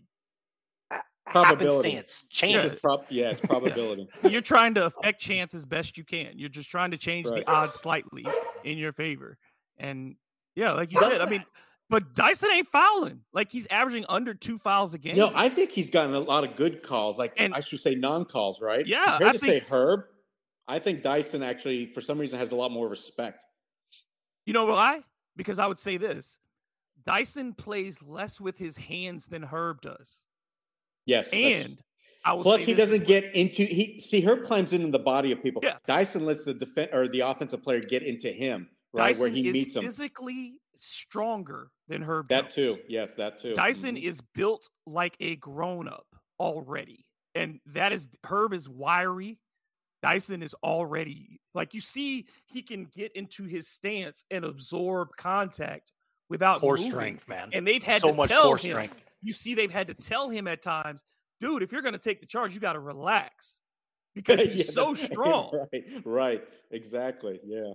[SPEAKER 5] Probability.
[SPEAKER 4] happenstance,
[SPEAKER 5] It's
[SPEAKER 4] chance.
[SPEAKER 5] just prob- yeah, it's probability.
[SPEAKER 3] You're trying to affect chance as best you can. You're just trying to change
[SPEAKER 5] Right.
[SPEAKER 3] the odds slightly in your favor. And yeah, like you said, I mean, but Dyson ain't fouling. Like he's averaging under two fouls a game.
[SPEAKER 5] No, I think he's gotten a lot of good calls. Like
[SPEAKER 3] And-
[SPEAKER 5] I should say non-calls, right?
[SPEAKER 3] Yeah,
[SPEAKER 5] Compared
[SPEAKER 3] I
[SPEAKER 5] to
[SPEAKER 3] think-
[SPEAKER 5] say Herb, I think Dyson actually, for some reason, has a lot more respect.
[SPEAKER 3] You know why? Because I would say this. Dyson plays less with his hands than Herb does.
[SPEAKER 5] Yes. that's-
[SPEAKER 3] And I will
[SPEAKER 5] plus
[SPEAKER 3] say
[SPEAKER 5] he
[SPEAKER 3] this
[SPEAKER 5] doesn't
[SPEAKER 3] as
[SPEAKER 5] get into he. See, Herb climbs into the body of people.
[SPEAKER 3] Yeah.
[SPEAKER 5] Dyson lets the defense or the offensive player get into him, right
[SPEAKER 3] Dyson
[SPEAKER 5] where he
[SPEAKER 3] is
[SPEAKER 5] meets him.
[SPEAKER 3] physically stronger than Herb
[SPEAKER 5] That
[SPEAKER 3] Jones.
[SPEAKER 5] too. Yes, that too.
[SPEAKER 3] Dyson
[SPEAKER 5] Mhm.
[SPEAKER 3] is built like a grown-up already. And that is Herb is wiry. Dyson is already like you see he can get into his stance and absorb contact without
[SPEAKER 4] Core
[SPEAKER 3] moving.
[SPEAKER 4] strength, man.
[SPEAKER 3] And they've had
[SPEAKER 4] so
[SPEAKER 3] to
[SPEAKER 4] much
[SPEAKER 3] tell
[SPEAKER 4] core
[SPEAKER 3] him.
[SPEAKER 4] strength.
[SPEAKER 3] You see they've had to tell him at times, dude, if you're going to take the charge, you got to relax. because he's
[SPEAKER 5] Yeah,
[SPEAKER 3] so
[SPEAKER 5] that-
[SPEAKER 3] strong.
[SPEAKER 5] Right, right, exactly. Yeah.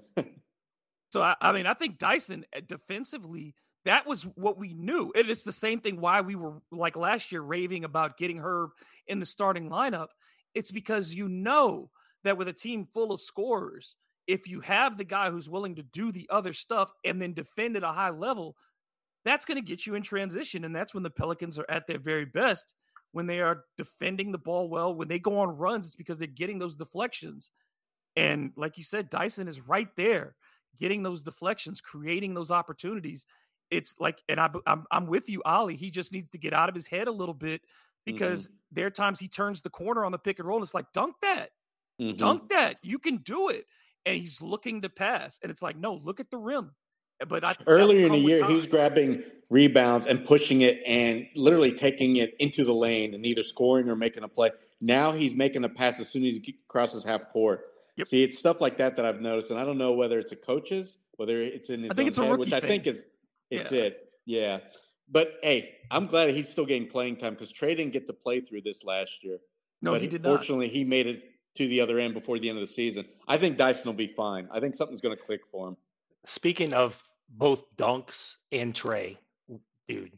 [SPEAKER 3] So, I, I mean, I think Dyson uh, defensively, that was what we knew. And it's the same thing why we were, like last year, raving about getting Herb in the starting lineup. It's because you know that with a team full of scorers, if you have the guy who's willing to do the other stuff and then defend at a high level, that's going to get you in transition. And that's when the Pelicans are at their very best, when they are defending the ball well. When they go on runs, it's because they're getting those deflections. And like you said, Dyson is right there, getting those deflections, creating those opportunities. It's like, and I, I'm, I'm with you, Ollie. He just needs to get out of his head a little bit, because mm-hmm. there are times he turns the corner on the pick and roll. And it's like, dunk that, mm-hmm. dunk that. You can do it. And he's looking to pass. And it's like, no, look at the rim. But I,
[SPEAKER 5] earlier in the year, he was grabbing rebounds and pushing it and literally taking it into the lane and either scoring or making a play. Now he's making a pass as soon as he crosses half court. Yep. See, it's stuff like that that I've noticed. And I don't know whether it's a coach's, whether it's in his
[SPEAKER 3] I think
[SPEAKER 5] own
[SPEAKER 3] it's a
[SPEAKER 5] head,
[SPEAKER 3] rookie
[SPEAKER 5] which I
[SPEAKER 3] thing.
[SPEAKER 5] think is it's
[SPEAKER 3] yeah.
[SPEAKER 5] it. Yeah. But, hey, I'm glad he's still getting playing time, because Trey didn't get to play through this last year.
[SPEAKER 3] No,
[SPEAKER 5] but
[SPEAKER 3] he did
[SPEAKER 5] fortunately,
[SPEAKER 3] not.
[SPEAKER 5] he made it to the other end before the end of the season. I think Dyson will be fine. I think something's going to click for him.
[SPEAKER 4] Speaking of both dunks and Trey, dude,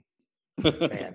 [SPEAKER 4] man,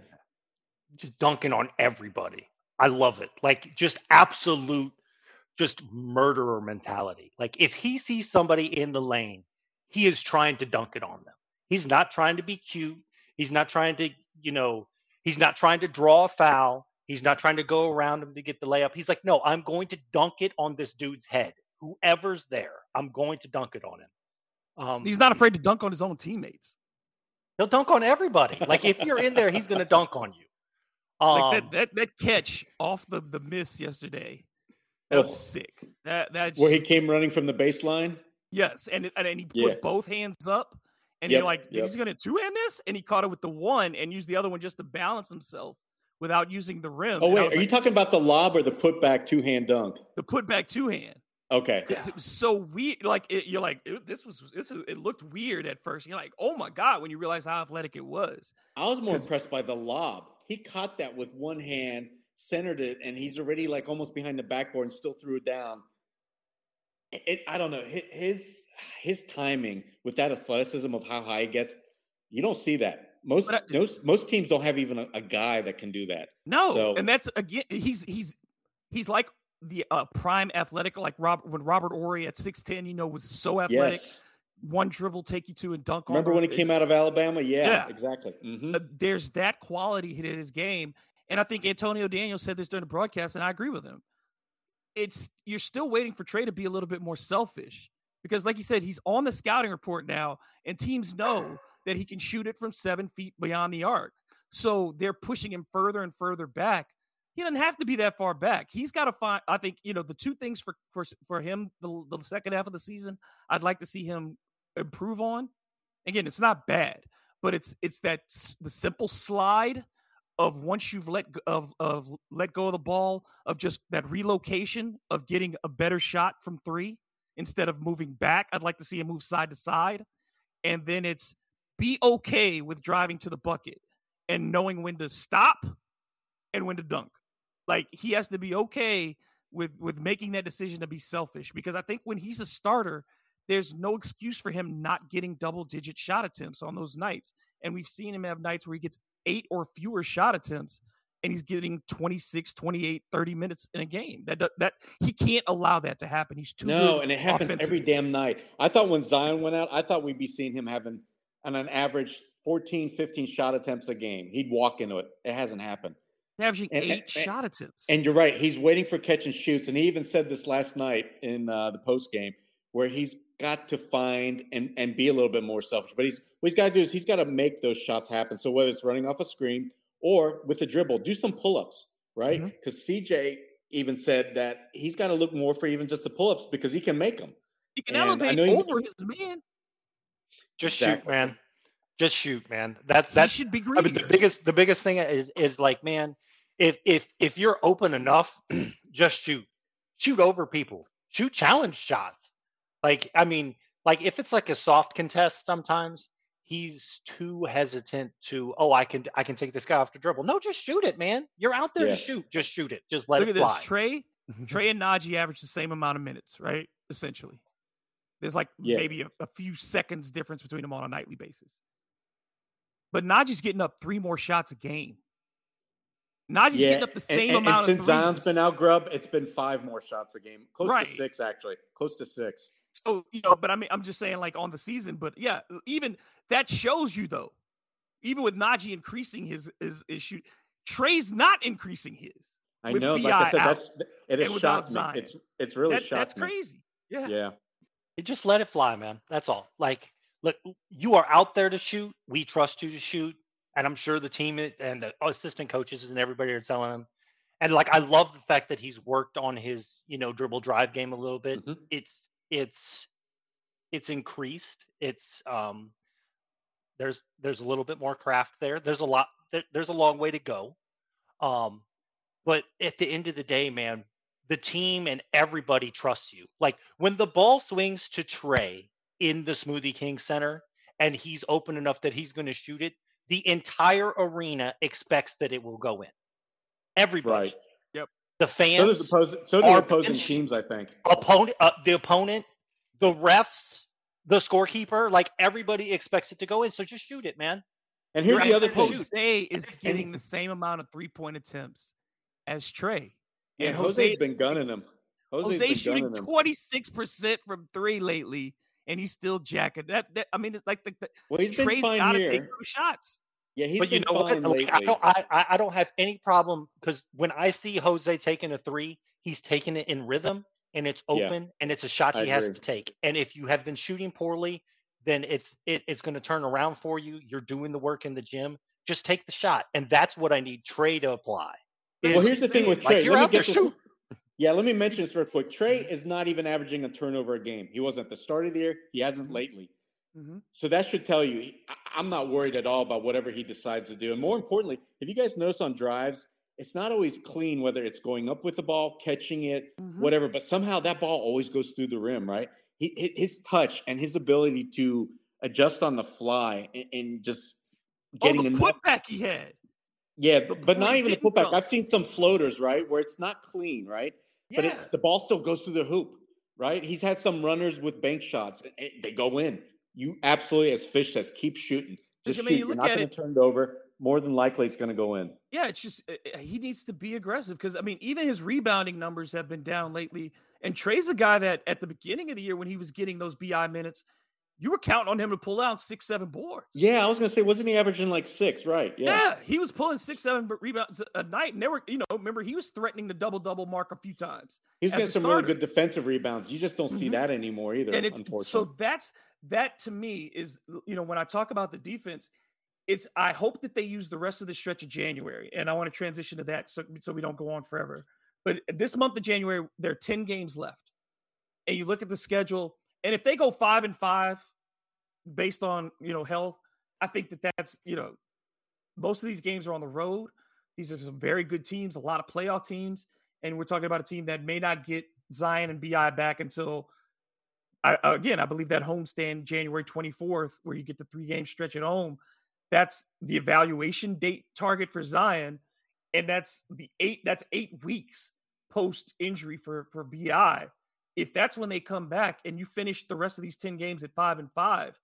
[SPEAKER 4] just dunking on everybody. I love it. Like, just absolute, just murderer mentality. Like, if he sees somebody in the lane, he is trying to dunk it on them. He's not trying to be cute. He's not trying to, you know, he's not trying to draw a foul. He's not trying to go around him to get the layup. He's like, no, I'm going to dunk it on this dude's head. Whoever's there, I'm going to dunk it on him. Um,
[SPEAKER 3] he's not afraid to dunk on his own teammates.
[SPEAKER 4] He'll dunk on everybody. Like, if you're in there, he's going to dunk on you. Um,
[SPEAKER 3] like that, that that catch off the, the miss yesterday, that was
[SPEAKER 5] oh,
[SPEAKER 3] sick. That that
[SPEAKER 5] where he came running from the baseline.
[SPEAKER 3] Yes, and and he put
[SPEAKER 5] yeah.
[SPEAKER 3] both hands up, and
[SPEAKER 5] yep,
[SPEAKER 3] you're like,
[SPEAKER 5] yep.
[SPEAKER 3] he's going to two-hand this, and he caught it with the one and used the other one just to balance himself without using the rim.
[SPEAKER 5] Oh wait, are
[SPEAKER 3] like,
[SPEAKER 5] you talking about the lob or the putback two-hand dunk?
[SPEAKER 3] The putback two-hand.
[SPEAKER 5] Okay,
[SPEAKER 3] yeah. It was so weird. Like it, you're like, it, this was this. Was, it looked weird at first. You're like, oh my god, when you realize how athletic it was.
[SPEAKER 5] I was more impressed by the lob. He caught that with one hand, centered it, and he's already like almost behind the backboard and still threw it down. It, I don't know his his timing with that athleticism of how high he gets. You don't see that. Most I, most most teams don't have even a, a guy that can do that.
[SPEAKER 3] No,
[SPEAKER 5] so,
[SPEAKER 3] and that's again. He's he's he's like the uh, prime athletic, like Rob when Robert Horry at six ten, you know, was so athletic.
[SPEAKER 5] Yes.
[SPEAKER 3] One dribble take you to and dunk.
[SPEAKER 5] Remember
[SPEAKER 3] on
[SPEAKER 5] when he came out of Alabama? Yeah,
[SPEAKER 3] yeah.
[SPEAKER 5] exactly. Mm-hmm.
[SPEAKER 3] Uh, there's that quality in his game, and I think Antonio Daniels said this during the broadcast, and I agree with him. It's you're still waiting for Trey to be a little bit more selfish, because, like you said, he's on the scouting report now, and teams know that he can shoot it from seven feet beyond the arc. So they're pushing him further and further back. He doesn't have to be that far back. He's got to find, I think, you know, the two things for for, for him, the, the second half of the season, I'd like to see him improve on. Again, it's not bad, but it's it's that the simple slide of once you've let of of let go of the ball, of just that relocation of getting a better shot from three instead of moving back. I'd like to see him move side to side. And then it's be okay with driving to the bucket and knowing when to stop and when to dunk. Like, he has to be okay with, with making that decision to be selfish, because I think when he's a starter, there's no excuse for him not getting double-digit shot attempts on those nights. And we've seen him have nights where he gets eight or fewer shot attempts, and he's getting twenty-six, twenty-eight, thirty minutes in a game. That that he can't allow that to happen. He's too
[SPEAKER 5] No,
[SPEAKER 3] good
[SPEAKER 5] and it happens every damn night. I thought when Zion went out, I thought we'd be seeing him having on an average fourteen, fifteen shot attempts a game. He'd walk into it. It hasn't happened.
[SPEAKER 3] Averaging
[SPEAKER 5] and,
[SPEAKER 3] eight
[SPEAKER 5] and,
[SPEAKER 3] shot attempts.
[SPEAKER 5] And you're right. He's waiting for catch and shoots. And he even said this last night in uh, the post game, where he's got to find and, and be a little bit more selfish. But he's what he's got to do is he's got to make those shots happen. So whether it's running off a screen or with a dribble, do some pull-ups, right? Because mm-hmm. C J even said that he's got to look more for even just the pull-ups, because he can make them.
[SPEAKER 3] He can and elevate over he, his man.
[SPEAKER 4] Just
[SPEAKER 5] exactly.
[SPEAKER 4] shoot, man. Just shoot, man. That that
[SPEAKER 3] should be great.
[SPEAKER 4] I mean, the biggest the biggest thing is is like, man, if if if you're open enough, just shoot. Shoot over people. Shoot challenge shots. Like, I mean, like if it's like a soft contest, sometimes he's too hesitant to, oh, I can, I can take this guy off the dribble. No, just shoot it, man. You're out there
[SPEAKER 5] yeah.
[SPEAKER 4] to shoot. Just shoot it. Just let
[SPEAKER 3] Look
[SPEAKER 4] it
[SPEAKER 3] at
[SPEAKER 4] fly.
[SPEAKER 3] this. Trey, Trey and Najee average the same amount of minutes, right? Essentially. There's like yeah. maybe a, a few seconds difference between them on a nightly basis. But Najee's getting up three more shots a game. Najee's yeah. getting up the same
[SPEAKER 5] and, and,
[SPEAKER 3] amount
[SPEAKER 5] and since
[SPEAKER 3] of
[SPEAKER 5] Zion's been out, Grubb, it's been five more shots a game. Close
[SPEAKER 3] right.
[SPEAKER 5] to six, actually. Close to six.
[SPEAKER 3] So, you know, but I mean, I'm just saying like on the season, but yeah, even that shows you though, even with Najee increasing his, his, his shoot, Trey's not increasing his.
[SPEAKER 5] I know. Like I said, that's, it has shocked me. It's, it's really
[SPEAKER 3] that,
[SPEAKER 5] shocked
[SPEAKER 3] that's
[SPEAKER 5] me.
[SPEAKER 3] That's crazy. Yeah.
[SPEAKER 5] Yeah.
[SPEAKER 4] You just let it fly, man. That's all. Like, look, you are out there to shoot. We trust you to shoot. And I'm sure the team and the assistant coaches and everybody are telling him. And like, I love the fact that he's worked on his, you know, dribble drive game a little bit. Mm-hmm. It's, it's, it's increased. It's, um, there's, there's a little bit more craft there. There's a lot, there, there's a long way to go. Um, but at the end of the day, man, the team and everybody trusts you. Like when the ball swings to Trey in the Smoothie King Center and he's open enough that he's going to shoot it, the entire arena expects that it will go in. Everybody.
[SPEAKER 5] Right.
[SPEAKER 3] Yep.
[SPEAKER 4] The fans.
[SPEAKER 5] So does opposing, so do opposing teams, I think.
[SPEAKER 4] Opponent, uh, the opponent, the refs, the scorekeeper, like everybody expects it to go in. So just shoot it, man.
[SPEAKER 5] And here's
[SPEAKER 3] You're
[SPEAKER 5] the other thing.
[SPEAKER 3] Jose is getting the same amount of three-point attempts as Trey.
[SPEAKER 5] Yeah, and Jose's Jose, been gunning him. Jose's,
[SPEAKER 3] Jose's shooting twenty-six percent from three lately, and he's still jacking. That, that I mean, it's like the, the
[SPEAKER 5] well, he's
[SPEAKER 3] Trey's
[SPEAKER 5] been fine
[SPEAKER 3] gotta
[SPEAKER 5] here.
[SPEAKER 3] take those shots.
[SPEAKER 5] Yeah, he's
[SPEAKER 4] but
[SPEAKER 5] been
[SPEAKER 4] you know
[SPEAKER 5] fine
[SPEAKER 4] what?
[SPEAKER 5] lately.
[SPEAKER 4] Like, I don't, I, I don't have any problem because when I see Jose taking a three, he's taking it in rhythm and it's open yeah, and it's a shot he I has agree. to take. And if you have been shooting poorly, then it's it, it's going to turn around for you. You're doing the work in the gym. Just take the shot, and that's what I need Trey to apply.
[SPEAKER 5] Well, here's the thing with Trey. Like, let me get this. Shoot. Yeah, let me mention this real quick. Trey is not even averaging a turnover a game. He wasn't at the start of the year. He hasn't lately. Mm-hmm. So that should tell you, I'm not worried at all about whatever he decides to do. And more importantly, if you guys notice on drives, it's not always clean, whether it's going up with the ball, catching it, mm-hmm. whatever. But somehow that ball always goes through the rim, right? He, his touch and his ability to adjust on the fly and, and just getting
[SPEAKER 3] oh, the
[SPEAKER 5] enough.
[SPEAKER 3] Putback he had.
[SPEAKER 5] Yeah, but, but not even the putback. Come. I've seen some floaters, right, where it's not clean, right? Yeah. But it's the ball still goes through the hoop, right? He's had some runners with bank shots. And they go in. You absolutely, as Fish says, keep shooting. Just I mean, shoot. You You're not going to turn it over. More than likely, it's going to go in.
[SPEAKER 3] Yeah, it's just uh, he needs to be aggressive because, I mean, even his rebounding numbers have been down lately. And Trey's a guy that at the beginning of the year when he was getting those B I minutes, you were counting on him to pull out six, seven boards.
[SPEAKER 5] Yeah, I was going to say, wasn't he averaging like six, right? Yeah.
[SPEAKER 3] yeah, he was pulling six, seven rebounds a night. And they were, you know, remember, he was threatening the double-double mark a few times.
[SPEAKER 5] He was getting some really good defensive rebounds. You just don't see mm-hmm. that anymore either, and it's, unfortunately.
[SPEAKER 3] So that's, that to me is, you know, when I talk about the defense, it's, I hope that they use the rest of the stretch of January. And I want to transition to that so, so we don't go on forever. But this month of January, there are ten games left. And you look at the schedule, and if they go five and five, based on, you know, health, I think that that's, you know, most of these games are on the road. These are some very good teams, a lot of playoff teams. And we're talking about a team that may not get Zion and B I back until, I, again, I believe that homestand January twenty-fourth, where you get the three-game stretch at home. That's the evaluation date target for Zion. And that's the eight, that's eight weeks post-injury for, for B I. If that's when they come back and you finish the rest of these ten games at five and five,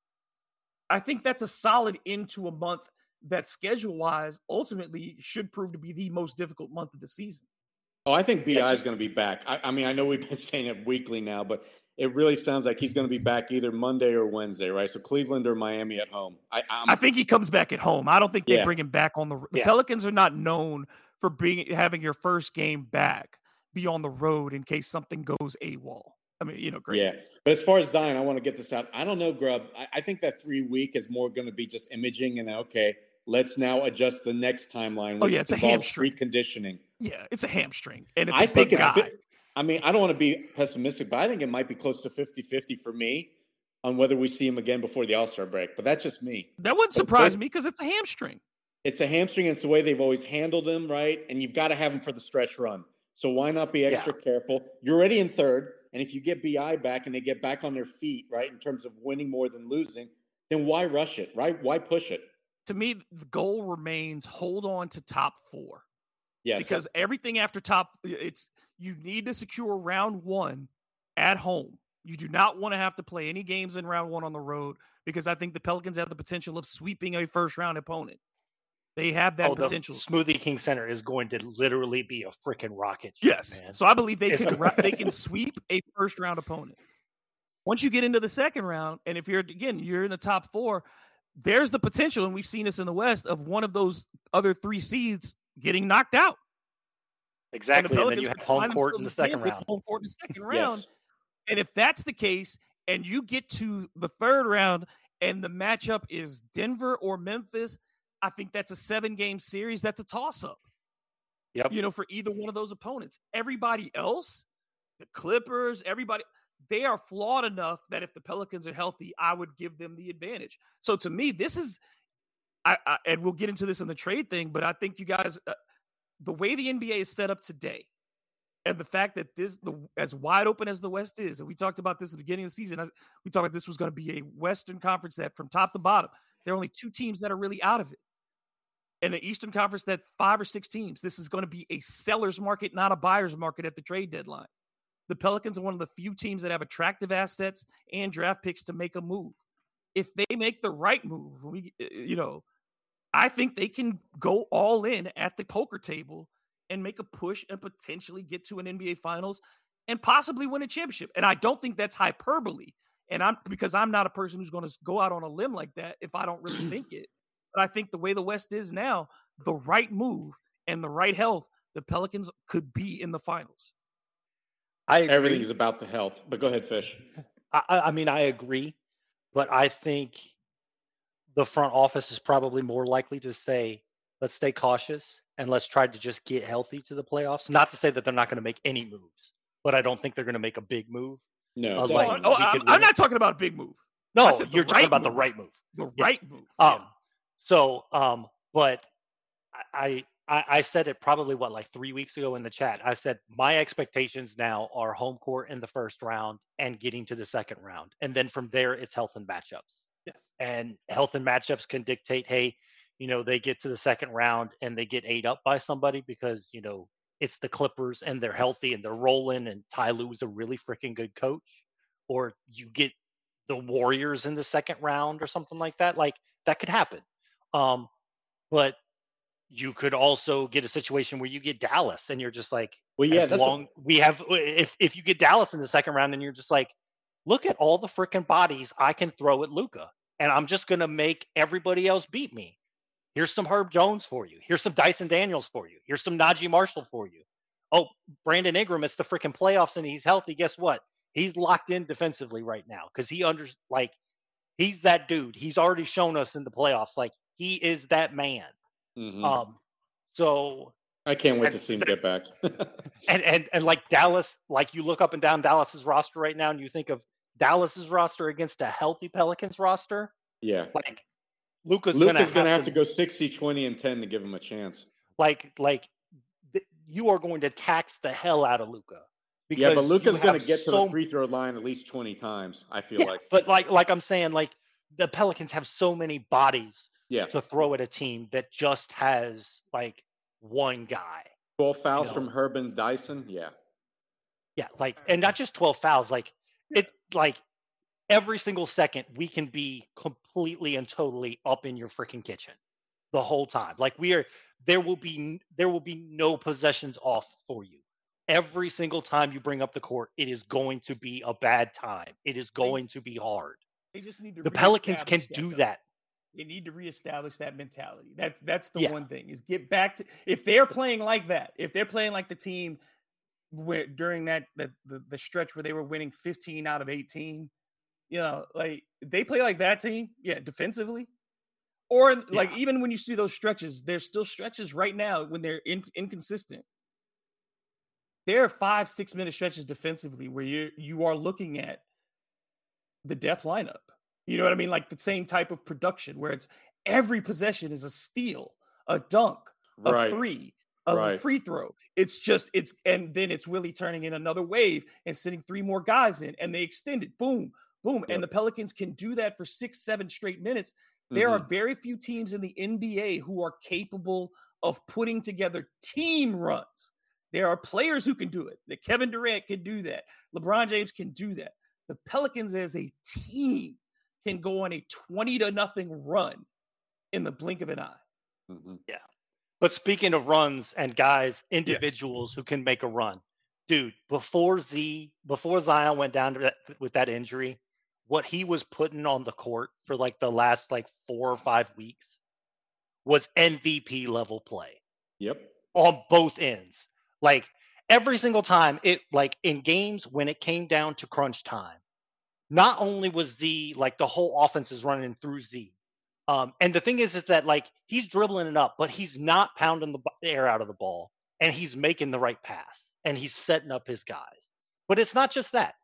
[SPEAKER 3] I think that's a solid into a month that schedule-wise ultimately should prove to be the most difficult month of the season.
[SPEAKER 5] Oh, I think B I is going to be back. I, I mean, I know we've been saying it weekly now, but it really sounds like he's going to be back either Monday or Wednesday, right? So Cleveland or Miami at home. I, I'm,
[SPEAKER 3] I think he comes back at home. I don't think they
[SPEAKER 5] yeah.
[SPEAKER 3] bring him back on the – the
[SPEAKER 4] yeah.
[SPEAKER 3] Pelicans are not known for being having your first game back be on the road in case something goes AWOL. I mean, you know, great.
[SPEAKER 5] Yeah. But as far as Zion, I want to get this out. I don't know, Grubb. I, I think that three week is more going to be just imaging and, okay, let's now adjust the next timeline.
[SPEAKER 3] Oh, yeah, it's a hamstring.
[SPEAKER 5] Reconditioning.
[SPEAKER 3] Yeah, it's a hamstring. And it's
[SPEAKER 5] I
[SPEAKER 3] a
[SPEAKER 5] think
[SPEAKER 3] big
[SPEAKER 5] it's,
[SPEAKER 3] guy.
[SPEAKER 5] I mean, I don't want to be pessimistic, but I think it might be close to fifty-fifty for me on whether we see him again before the All-Star break. But that's just me.
[SPEAKER 3] That wouldn't but surprise me because it's a hamstring.
[SPEAKER 5] It's a hamstring. And it's the way they've always handled him, right? And you've got to have him for the stretch run. So why not be extra yeah. careful? You're already in third. And if you get B I back and they get back on their feet, right, in terms of winning more than losing, then why rush it, right? Why push it?
[SPEAKER 3] To me, the goal remains hold on to top four.
[SPEAKER 5] Yes.
[SPEAKER 3] Because everything after top, it's You need to secure round one at home. You do not want to have to play any games in round one on the road because I think the Pelicans have the potential of sweeping a first-round opponent. They have that
[SPEAKER 4] oh,
[SPEAKER 3] potential.
[SPEAKER 4] The Smoothie King Center is going to literally be a freaking rocket ship,
[SPEAKER 3] yes.
[SPEAKER 4] man.
[SPEAKER 3] So I believe they can they can sweep a first-round opponent. Once you get into the second round, and if you're, again, you're in the top four, there's the potential, and we've seen this in the West, of one of those other three seeds getting knocked out.
[SPEAKER 4] Exactly, and,
[SPEAKER 3] and
[SPEAKER 4] then you have home court in the second round.
[SPEAKER 3] Home court in the second round.
[SPEAKER 5] Yes.
[SPEAKER 3] And if that's the case, and you get to the third round, and the matchup is Denver or Memphis, I think that's a seven-game series. That's a toss-up.
[SPEAKER 4] Yep.
[SPEAKER 3] You know, for either one of those opponents. Everybody else, the Clippers, everybody – they are flawed enough that if the Pelicans are healthy, I would give them the advantage. So to me, this is, I, I and we'll get into this in the trade thing, but I think you guys, uh, the way the N B A is set up today, and the fact that this, the as wide open as the West is, and we talked about this at the beginning of the season, as we talked about this was going to be a Western Conference that from top to bottom, there are only two teams that are really out of it. And the Eastern Conference, that five or six teams, this is going to be a seller's market, not a buyer's market at the trade deadline. The Pelicans are one of the few teams that have attractive assets and draft picks to make a move. If they make the right move, we, you know, I think they can go all in at the poker table and make a push and potentially get to an N B A Finals and possibly win a championship. And I don't think that's hyperbole. And I'm because I'm not a person who's going to go out on a limb like that if I don't really think it. But I think the way the West is now, the right move and the right health, the Pelicans could be in the finals.
[SPEAKER 4] I agree.
[SPEAKER 5] Everything's about the health. But go ahead, Fish.
[SPEAKER 4] I, I mean, I agree, but I think the front office is probably more likely to say, let's stay cautious and let's try to just get healthy to the playoffs. Not to say that they're not going to make any moves, but I don't think they're going to make a big move.
[SPEAKER 5] No,
[SPEAKER 4] Uh, like,
[SPEAKER 3] Oh, oh,
[SPEAKER 4] we
[SPEAKER 3] I'm,
[SPEAKER 4] could
[SPEAKER 3] I'm
[SPEAKER 4] win
[SPEAKER 3] not
[SPEAKER 4] it.
[SPEAKER 3] talking about a big move.
[SPEAKER 4] No,
[SPEAKER 3] I said the
[SPEAKER 4] you're talking
[SPEAKER 3] right
[SPEAKER 4] about the
[SPEAKER 3] move.
[SPEAKER 4] right move.
[SPEAKER 3] The
[SPEAKER 4] Yeah.
[SPEAKER 3] right move.
[SPEAKER 4] Um,
[SPEAKER 3] Yeah.
[SPEAKER 4] So, um, but I, I, I said it probably what like three weeks ago in the chat. I said my expectations now are home court in the first round and getting to the second round, and then from there it's health and matchups.
[SPEAKER 3] Yes.
[SPEAKER 4] And health and matchups can dictate, hey, you know, they get to the second round and they get ate up by somebody because you know it's the Clippers and they're healthy and they're rolling, and Ty Lue's a really freaking good coach, or you get the Warriors in the second round or something like that. Like that could happen. Um, but you could also get a situation where you get Dallas and you're just like,
[SPEAKER 5] Well, yeah,
[SPEAKER 4] as
[SPEAKER 5] that's
[SPEAKER 4] long we have, if, if you get Dallas in the second round and you're just like, look at all the freaking bodies I can throw at Luka, and I'm just going to make everybody else beat me. Here's some Herb Jones for you. Here's some Dyson Daniels for you. Here's some Najee Marshall for you. Oh, Brandon Ingram, it's the freaking playoffs and he's healthy. Guess what? He's locked in defensively right now because he under like he's that dude. He's already shown us in the playoffs. Like he is that man.
[SPEAKER 5] Mhm.
[SPEAKER 4] Um, so
[SPEAKER 5] I can't wait
[SPEAKER 4] and
[SPEAKER 5] to see him
[SPEAKER 4] the-
[SPEAKER 5] get back.
[SPEAKER 4] and and and like Dallas, like you look up and down Dallas's roster right now, and you think of Dallas's roster against a healthy Pelicans roster.
[SPEAKER 5] yeah.
[SPEAKER 4] Like Luka's
[SPEAKER 5] Luka's
[SPEAKER 4] gonna,
[SPEAKER 5] going to have to go sixty, twenty, and ten to give him a chance.
[SPEAKER 4] like like th- you are going to tax the hell out of Luka.
[SPEAKER 5] Yeah, but Luka's going
[SPEAKER 4] to
[SPEAKER 5] to get to the free throw line at least twenty times, I feel
[SPEAKER 4] Yeah,
[SPEAKER 5] like.
[SPEAKER 4] but like like I'm saying, like the Pelicans have so many bodies
[SPEAKER 5] Yeah.
[SPEAKER 4] to throw at a team that just has like one guy.
[SPEAKER 5] twelve fouls
[SPEAKER 4] know.
[SPEAKER 5] from Herb and Dyson. Yeah.
[SPEAKER 4] Yeah, like and not just twelve fouls, like it like every single second we can be completely and totally up in your freaking kitchen the whole time. Like we are there will be there will be no possessions off for you. Every single time you bring up the court, it is going to be a bad time. It is going to be hard.
[SPEAKER 3] They just need to
[SPEAKER 4] The Pelicans can
[SPEAKER 3] reestablish
[SPEAKER 4] do
[SPEAKER 3] though.
[SPEAKER 4] that.
[SPEAKER 3] They need to reestablish that mentality. That's that's the
[SPEAKER 4] Yeah.
[SPEAKER 3] one thing is get back to if they're playing like that. If they're playing like the team where during that the, the the stretch where they were winning fifteen out of eighteen, you know, like they play like that team, yeah, defensively. Or like
[SPEAKER 4] Yeah.
[SPEAKER 3] even when you see those stretches, there's still stretches right now when they're in, inconsistent. There are five, six minute stretches defensively where you you are looking at the depth lineup. You know what I mean? Like the same type of production where it's every possession is a steal, a dunk, a
[SPEAKER 5] Right.
[SPEAKER 3] three, a
[SPEAKER 5] Right.
[SPEAKER 3] free throw. It's just it's and then it's really turning in another wave and sending three more guys in, and they extend it. Boom, boom,
[SPEAKER 5] Yep.
[SPEAKER 3] and the Pelicans can do that for six, seven straight minutes. There
[SPEAKER 5] Mhm.
[SPEAKER 3] are very few teams in the N B A who are capable of putting together team runs. There are players who can do it. That Kevin Durant can do that. LeBron James can do that. The Pelicans as a team can go on a twenty to nothing run in the blink of an eye.
[SPEAKER 4] Mm-hmm. Yeah. But speaking of runs and guys, individuals yes. who can make a run, dude, before Z, before Zion went down to that, with that injury, what he was putting on the court for like the last like four or five weeks was M V P level play.
[SPEAKER 5] Yep.
[SPEAKER 4] On both ends. Like every single time it like in games when it came down to crunch time, not only was Z like the whole offense is running through Z. Um, and the thing is, is that like he's dribbling it up, but he's not pounding the air out of the ball and he's making the right pass and he's setting up his guys. But it's not just that.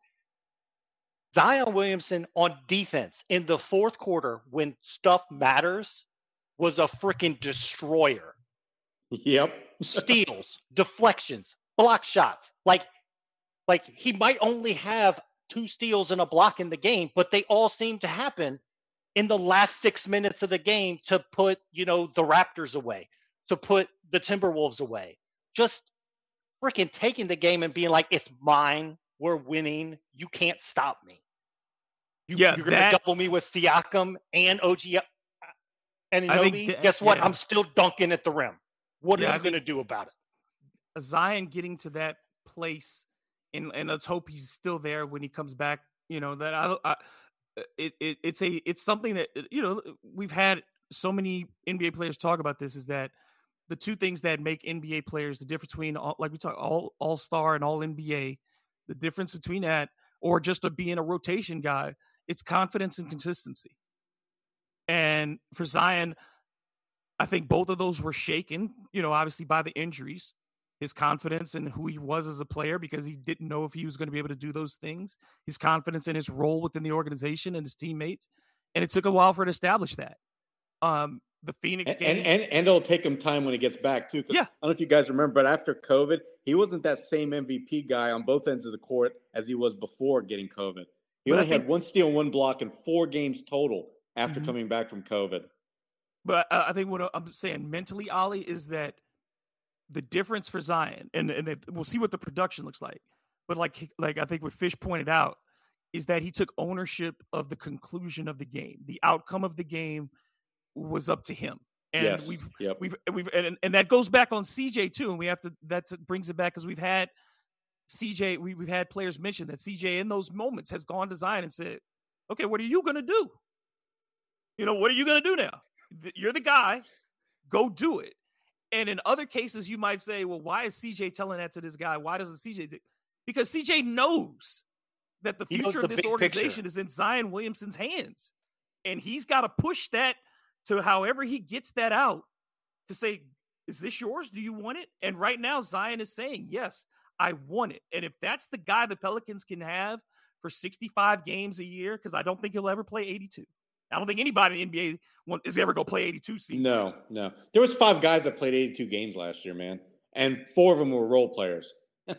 [SPEAKER 4] Zion Williamson on defense in the fourth quarter when stuff matters was a freaking destroyer.
[SPEAKER 5] Yep.
[SPEAKER 4] Steals, deflections, block shots. Like, like he might only have two steals and a block in the game, but they all seem to happen in the last six minutes of the game to put, you know, the Raptors away, to put the Timberwolves away. Just freaking taking the game and being like, it's mine. We're winning. You can't stop me. You,
[SPEAKER 3] yeah,
[SPEAKER 4] you're going to double me with Siakam and O G and Anunoby.
[SPEAKER 3] That,
[SPEAKER 4] Guess what?
[SPEAKER 3] Yeah.
[SPEAKER 4] I'm still dunking at the rim. What
[SPEAKER 3] yeah,
[SPEAKER 4] are you going to do about it?
[SPEAKER 3] Zion getting to that place, and, and let's hope he's still there when he comes back. You know, that I, I It, it it's a it's something that, you know, we've had so many N B A players talk about this, is that the two things that make N B A players, the difference between all, like we talk all all star and all N B A, the difference between that or just a, being a rotation guy, it's confidence and consistency. And for Zion, I think both of those were shaken, you know, obviously by the injuries. His confidence in who he was as a player, because he didn't know if he was going to be able to do those things. His confidence in his role within the organization and his teammates. And it took a while for it to establish that. Um, the Phoenix
[SPEAKER 5] and,
[SPEAKER 3] game.
[SPEAKER 5] And, and, and it'll take him time when he gets back, too.
[SPEAKER 3] Yeah.
[SPEAKER 5] I don't know if you guys remember, but after COVID, he wasn't that same M V P guy on both ends of the court as he was before getting COVID. He but only think, had one steal, one block in four games total after mm-hmm. coming back from COVID.
[SPEAKER 3] But I, I think what I'm saying mentally, Ollie, is that the difference for Zion, and, and we'll see what the production looks like, but like like I think what Fish pointed out, is that he took ownership of the conclusion of the game. The outcome of the game was up to him. And
[SPEAKER 5] yes.
[SPEAKER 3] we've
[SPEAKER 5] yep.
[SPEAKER 3] we've we've and, and that goes back on C J too. And we have to that brings it back, because we've had C J, we, we've had players mention that C J in those moments has gone to Zion and said, okay, what are you gonna do? You know, what are you gonna do now? You're the guy, go do it. And in other cases, you might say, well, why is C J telling that to this guy? Why doesn't C J do? Because C J knows that the future of this organization picture. is in Zion Williamson's hands. And he's got to push that to however he gets that out to say, is this yours? Do you want it? And right now, Zion is saying, yes, I want it. And if that's the guy the Pelicans can have for sixty-five games a year, because I don't think he'll ever play eighty-two. I don't think anybody in the N B A is ever going to play eighty-two seasons.
[SPEAKER 5] No, no. There was five guys that played eighty-two games last year, man. And four of them were role players.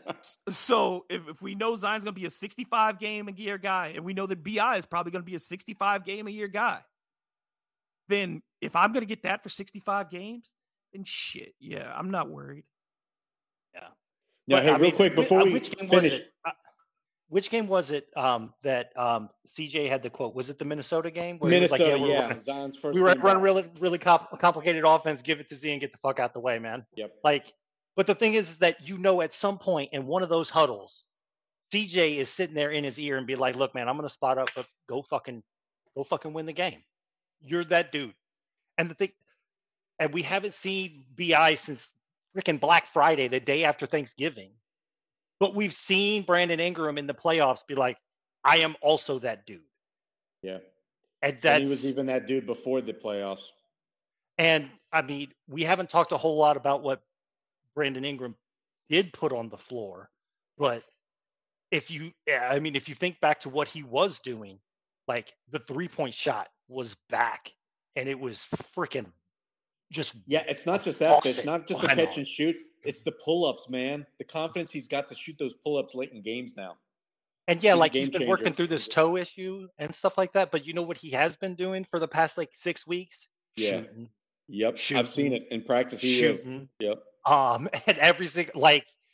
[SPEAKER 3] So if, if we know Zion's going to be a sixty-five game a year guy, and we know that B I is probably going to be a sixty-five game a year guy, then if I'm going to get that for sixty-five games, then shit, yeah, I'm not worried.
[SPEAKER 4] Yeah.
[SPEAKER 5] Yeah,
[SPEAKER 4] but,
[SPEAKER 5] hey,
[SPEAKER 4] I
[SPEAKER 5] real
[SPEAKER 4] mean,
[SPEAKER 5] quick, before we finish.
[SPEAKER 4] Which game was it um, that um, C J had the quote? Was it the Minnesota game? Where
[SPEAKER 5] Minnesota,
[SPEAKER 4] like, yeah,
[SPEAKER 5] yeah.
[SPEAKER 4] Running,
[SPEAKER 5] Zion's first
[SPEAKER 4] we were
[SPEAKER 5] game
[SPEAKER 4] running
[SPEAKER 5] back.
[SPEAKER 4] really, really comp- complicated offense. Give it to Z and get the fuck out the way, man.
[SPEAKER 5] Yep.
[SPEAKER 4] Like, but the thing is that, you know, at some point in one of those huddles, C J is sitting there in his ear and be like, "Look, man, I'm going to spot up, but go fucking, go fucking win the game. You're that dude." And the thing, and we haven't seen B I since freaking Black Friday, the day after Thanksgiving. But we've seen Brandon Ingram in the playoffs be like, I am also that dude.
[SPEAKER 5] Yeah.
[SPEAKER 4] And, that's,
[SPEAKER 5] and he was even that dude before the playoffs.
[SPEAKER 4] And, I mean, we haven't talked a whole lot about what Brandon Ingram did put on the floor. But if you, I mean, if you think back to what he was doing, like the three-point shot was back. And it was freaking just
[SPEAKER 5] yeah, it's not just that.
[SPEAKER 4] awesome.
[SPEAKER 5] It's not just a catch and shoot. It's the pull-ups, man. The confidence he's got to shoot those pull-ups late in games now.
[SPEAKER 4] And yeah,
[SPEAKER 5] he's
[SPEAKER 4] like he's been changer. working through this toe issue and stuff like that. But you know what he has been doing for the past like six weeks?
[SPEAKER 5] Yeah.
[SPEAKER 4] Shooting.
[SPEAKER 5] Yep.
[SPEAKER 4] Shooting.
[SPEAKER 5] I've seen it in practice. He
[SPEAKER 4] Shooting.
[SPEAKER 5] is. Yep.
[SPEAKER 4] Um, and every single like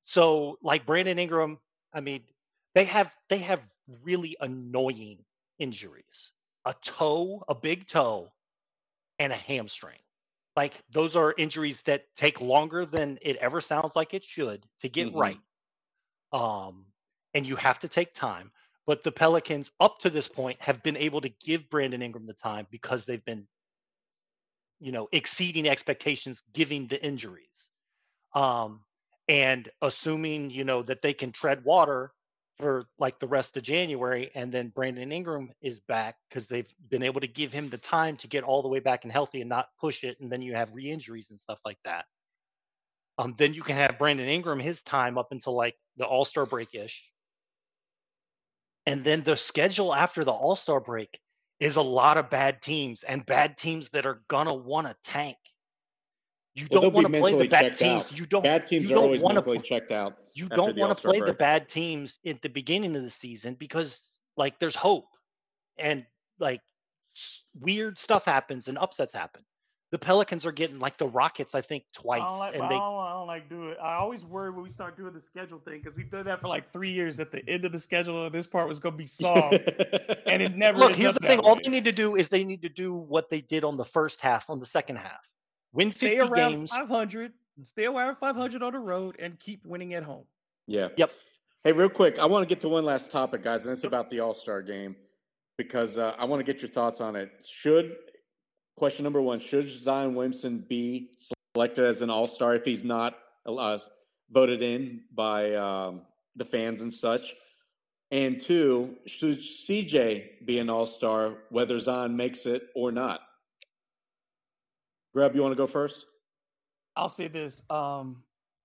[SPEAKER 4] So like Brandon Ingram, I mean, they have they have really annoying injuries. A toe, a big toe, and a hamstring. Like those are injuries that take longer than it ever sounds like it should to get
[SPEAKER 5] Mhm.
[SPEAKER 4] right. Um, and you have to take time. But the Pelicans, up to this point, have been able to give Brandon Ingram the time because they've been, you know, exceeding expectations, giving the injuries. Um, and assuming, you know, that they can tread water for like the rest of January, and then Brandon Ingram is back because they've been able to give him the time to get all the way back and healthy and not push it, and then you have re-injuries and stuff like that. Um, then you can have Brandon Ingram his time up until like the All-Star break ish, and then the schedule after the All-Star break is a lot of bad teams and bad teams that are gonna want to tank. You
[SPEAKER 5] Well,
[SPEAKER 4] don't
[SPEAKER 5] they'll
[SPEAKER 4] want
[SPEAKER 5] be
[SPEAKER 4] to play the
[SPEAKER 5] mentally
[SPEAKER 4] bad
[SPEAKER 5] checked
[SPEAKER 4] teams.
[SPEAKER 5] out.
[SPEAKER 4] You don't.
[SPEAKER 5] Bad teams
[SPEAKER 4] you
[SPEAKER 5] are
[SPEAKER 4] don't
[SPEAKER 5] always
[SPEAKER 4] want
[SPEAKER 5] mentally
[SPEAKER 4] to.
[SPEAKER 5] checked out
[SPEAKER 4] You
[SPEAKER 5] after
[SPEAKER 4] don't
[SPEAKER 5] the
[SPEAKER 4] want to
[SPEAKER 5] All-Star
[SPEAKER 4] play the
[SPEAKER 5] break.
[SPEAKER 4] bad teams at the beginning of the season because like there's hope and like s- weird stuff happens and upsets happen. The Pelicans are getting like the Rockets, I think,
[SPEAKER 3] I don't
[SPEAKER 4] twice,
[SPEAKER 3] like. I
[SPEAKER 4] and they
[SPEAKER 3] don't, I don't like do it. I always worry when we start doing the schedule thing because we've done that for like three years. At the end of the schedule, this part was going to be solved, and it never
[SPEAKER 4] look.
[SPEAKER 3] ends
[SPEAKER 4] Here's
[SPEAKER 3] up
[SPEAKER 4] the thing:
[SPEAKER 3] that
[SPEAKER 4] all
[SPEAKER 3] way.
[SPEAKER 4] they need to do is they need to do what they did on the first half, on the second half, win
[SPEAKER 3] Stay
[SPEAKER 4] fifty
[SPEAKER 3] around
[SPEAKER 4] games.
[SPEAKER 3] five hundred. Stay around five hundred on the road and keep winning at home.
[SPEAKER 5] Yeah.
[SPEAKER 4] Yep.
[SPEAKER 5] Hey, real quick, I want to get to one last topic, guys, and it's about the All-Star game because uh, I want to get your thoughts on it. Should question number one: should Zion Williamson be selected as an All-Star if he's not uh, voted in by um, the fans and such? And two, should C J be an All-Star whether Zion makes it or not? Grab, you want to go first?
[SPEAKER 3] I'll say this. Um,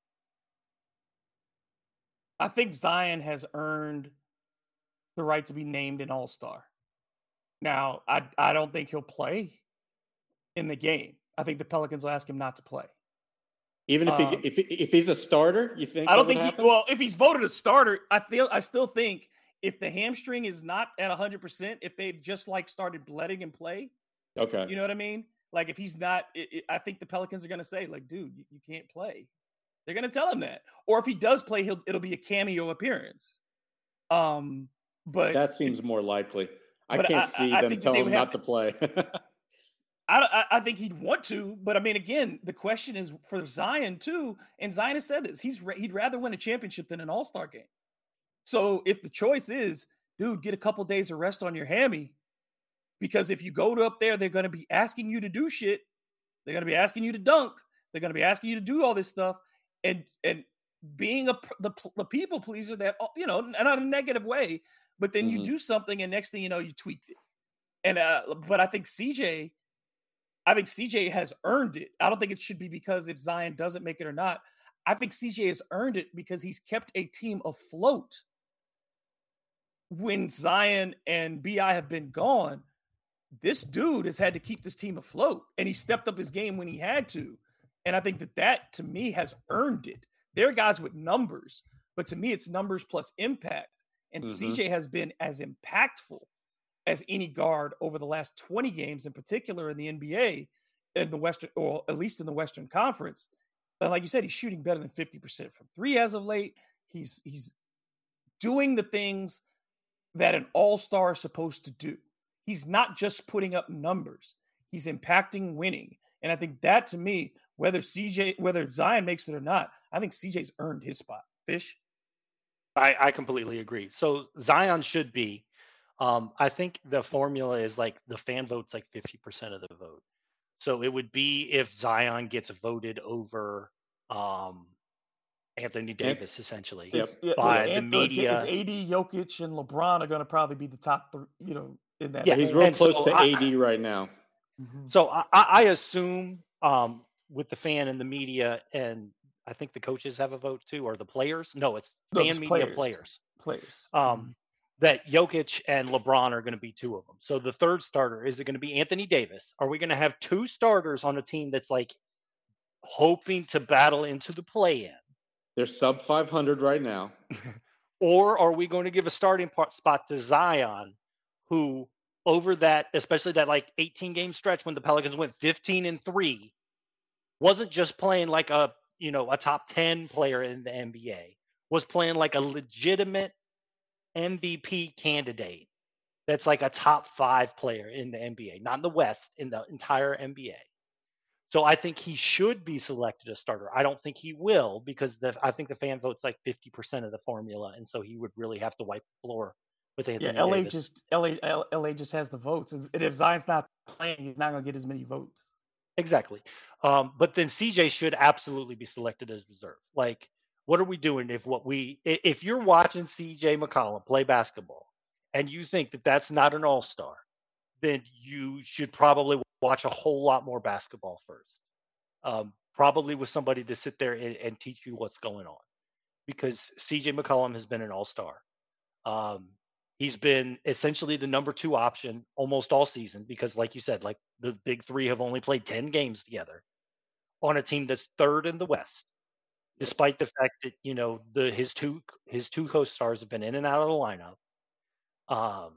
[SPEAKER 3] I think Zion has earned the right to be named an All-Star. Now, I I don't think he'll play in the game. I think the Pelicans will ask him not to play.
[SPEAKER 5] Even if he
[SPEAKER 3] Um,
[SPEAKER 5] if if he's a starter, you think
[SPEAKER 3] I
[SPEAKER 5] that
[SPEAKER 3] don't
[SPEAKER 5] would
[SPEAKER 3] think he,
[SPEAKER 5] happen?
[SPEAKER 3] well, if he's voted a starter, I feel I still think if the hamstring is not at one hundred percent, if they've just like started letting him play,
[SPEAKER 5] Okay.
[SPEAKER 3] you know what I mean? Like if he's not, it, it, I think the Pelicans are going to say like, dude, you, you can't play. They're going to tell him that. Or if he does play, he'll it'll be a cameo appearance. Um, but
[SPEAKER 5] That seems more likely. I
[SPEAKER 3] but
[SPEAKER 5] can't
[SPEAKER 3] I-
[SPEAKER 5] see
[SPEAKER 3] I- I
[SPEAKER 5] them
[SPEAKER 3] think that they
[SPEAKER 5] telling
[SPEAKER 3] would
[SPEAKER 5] him
[SPEAKER 3] have
[SPEAKER 5] not to play.
[SPEAKER 3] I, I I think he'd want to, but I mean, again, the question is for Zion too. And Zion has said this: he's he'd rather win a championship than an All Star game. So if the choice is, dude, get a couple days of rest on your hammy, because if you go to up there, they're going to be asking you to do shit. They're going to be asking you to dunk. They're going to be asking you to do all this stuff, and and being a the, the people pleaser that you know, not in a negative way, but then
[SPEAKER 5] Mhm.
[SPEAKER 3] you do something, and next thing you know, you tweaked it. And uh, but I think C J. I think C J has earned it. I don't think it should be because if Zion doesn't make it or not. I think C J has earned it because he's kept a team afloat. When Zion and B I have been gone, this dude has had to keep this team afloat, and he stepped up his game when he had to. And I think that that, to me, has earned it. There are guys with numbers, but to me, it's numbers plus impact. And
[SPEAKER 5] Mhm.
[SPEAKER 3] C J has been as impactful as any guard over the last twenty games, in particular in the N B A, in the Western, or at least in the Western Conference. And like you said, he's shooting better than fifty percent from three as of late. He's he's doing the things that an all-star is supposed to do. He's not just putting up numbers. He's impacting winning. And I think that, to me, whether C J, whether Zion makes it or not, I think C J's earned his spot. Fish?
[SPEAKER 4] I, I completely agree. So Zion should be. Um, I think the formula is like the fan vote's like fifty percent of the vote. So it would be if Zion gets voted over um, Anthony Davis, essentially,
[SPEAKER 5] Yep.
[SPEAKER 3] It's, yeah,
[SPEAKER 4] by
[SPEAKER 3] it's
[SPEAKER 4] the
[SPEAKER 3] Ant- look,
[SPEAKER 4] media.
[SPEAKER 3] It's A D, Jokic, and LeBron are going to probably be the top three, you know, in that.
[SPEAKER 4] Yeah,
[SPEAKER 5] He's
[SPEAKER 3] vote.
[SPEAKER 5] real
[SPEAKER 4] and
[SPEAKER 5] close
[SPEAKER 4] so
[SPEAKER 5] to
[SPEAKER 4] I-
[SPEAKER 5] A D right now.
[SPEAKER 3] Mhm.
[SPEAKER 4] So I, I I assume um, with the fan and the media, and I think the coaches have a vote too, or the players. No, it's
[SPEAKER 3] No,
[SPEAKER 4] fan
[SPEAKER 3] just
[SPEAKER 4] media
[SPEAKER 3] players.
[SPEAKER 4] players.
[SPEAKER 3] Players.
[SPEAKER 4] Um, that Jokic and LeBron are going to be two of them. So the third starter, is it going to be Anthony Davis? Are we going to have two starters on a team that's like hoping to battle into the play-in?
[SPEAKER 5] They're sub five hundred right now.
[SPEAKER 4] Or are we going to give a starting part spot to Zion, who over that, especially that like eighteen game stretch when the Pelicans went fifteen and three, wasn't just playing like a you know, a top ten player in the N B A, was playing like a legitimate M V P candidate that's like a top five player in the N B A, not in the West, in the entire N B A. So I think he should be selected as starter. I don't think he will because the, I think the fan vote's like fifty percent of the formula, and so he would really have to wipe the floor with Anthony
[SPEAKER 3] Yeah, L A
[SPEAKER 4] Davis.
[SPEAKER 3] just L A L A just has the votes, and if Zion's not playing, he's not going to get as many votes.
[SPEAKER 4] Exactly. Um, but then C J should absolutely be selected as reserve. Like, what are we doing if what we if you're watching C J McCollum play basketball and you think that that's not an all-star, then you should probably watch a whole lot more basketball first. Um, probably with somebody to sit there and, and teach you what's going on, because C J McCollum has been an all-star. Um, he's been essentially the number two option almost all season because, like you said, like the big three have only played ten games together on a team that's third in the West, despite the fact that, you know, the his two his two co-stars have been in and out of the lineup. Um,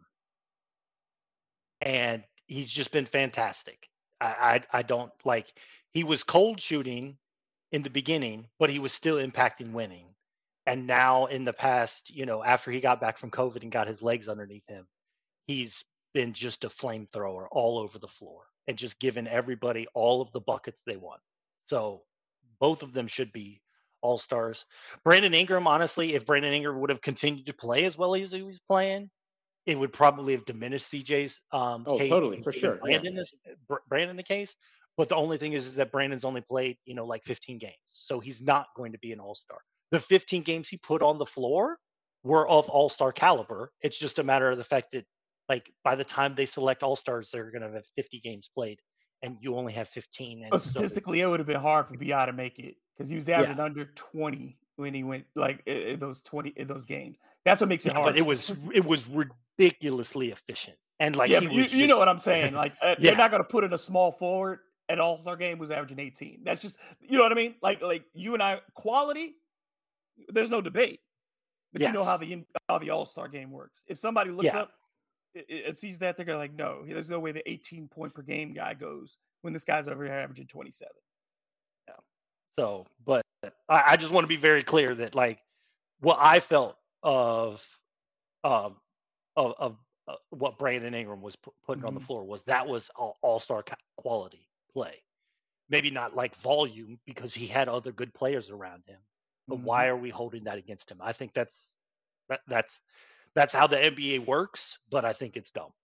[SPEAKER 4] and he's just been fantastic. I, I I don't like he was cold shooting in the beginning, but he was still impacting winning. And now in the past, you know, after he got back from COVID and got his legs underneath him, he's been just a flamethrower all over the floor and just giving everybody all of the buckets they want. So both of them should be all-stars. Brandon Ingram, honestly, if Brandon Ingram would have continued to play as well as he was playing, it would probably have diminished C J's um
[SPEAKER 5] Oh,
[SPEAKER 4] case
[SPEAKER 5] totally,
[SPEAKER 4] and
[SPEAKER 5] for
[SPEAKER 4] given
[SPEAKER 5] sure. Yeah.
[SPEAKER 4] Brandon is Br- Brandon the case. But the only thing is, is that Brandon's only played, you know, like fifteen games. So he's not going to be an all-star. The fifteen games he put on the floor were of all-star caliber. It's just a matter of the fact that, like, by the time they select all-stars, they're going to have fifty games played, and you only have fifteen. And
[SPEAKER 3] But
[SPEAKER 4] so,
[SPEAKER 3] statistically, it would have been hard for B I to make it because he was averaging under twenty when he went like in, in those twenty in those games. That's what makes it
[SPEAKER 4] yeah,
[SPEAKER 3] hard.
[SPEAKER 4] but it was it was ridiculously efficient, and like
[SPEAKER 3] yeah,
[SPEAKER 4] he
[SPEAKER 3] but you,
[SPEAKER 4] was
[SPEAKER 3] you know what I'm saying. Like uh,
[SPEAKER 4] Yeah.
[SPEAKER 3] they're not going to put in a small forward at All-Star game who's averaging eighteen. That's just, you know what I mean. Like like you and I, quality, there's no debate. But you know how
[SPEAKER 4] Yes.
[SPEAKER 3] the how the All-Star game works. If somebody looks
[SPEAKER 4] Yeah.
[SPEAKER 3] up and and sees that, they're gonna like, no, there's no way the eighteen point per game guy goes when this guy's over here averaging twenty-seven.
[SPEAKER 4] So, but I, I just want to be very clear that, like, what I felt of um of, of uh, what Brandon Ingram was pu- putting on the
[SPEAKER 3] Mhm.
[SPEAKER 4] floor was that was all, all-star ca- quality play. Maybe not like volume because he had other good players around him. But
[SPEAKER 3] Mhm.
[SPEAKER 4] why are we holding that against him? I think that's that, that's that's how the N B A works, but I think it's dumb.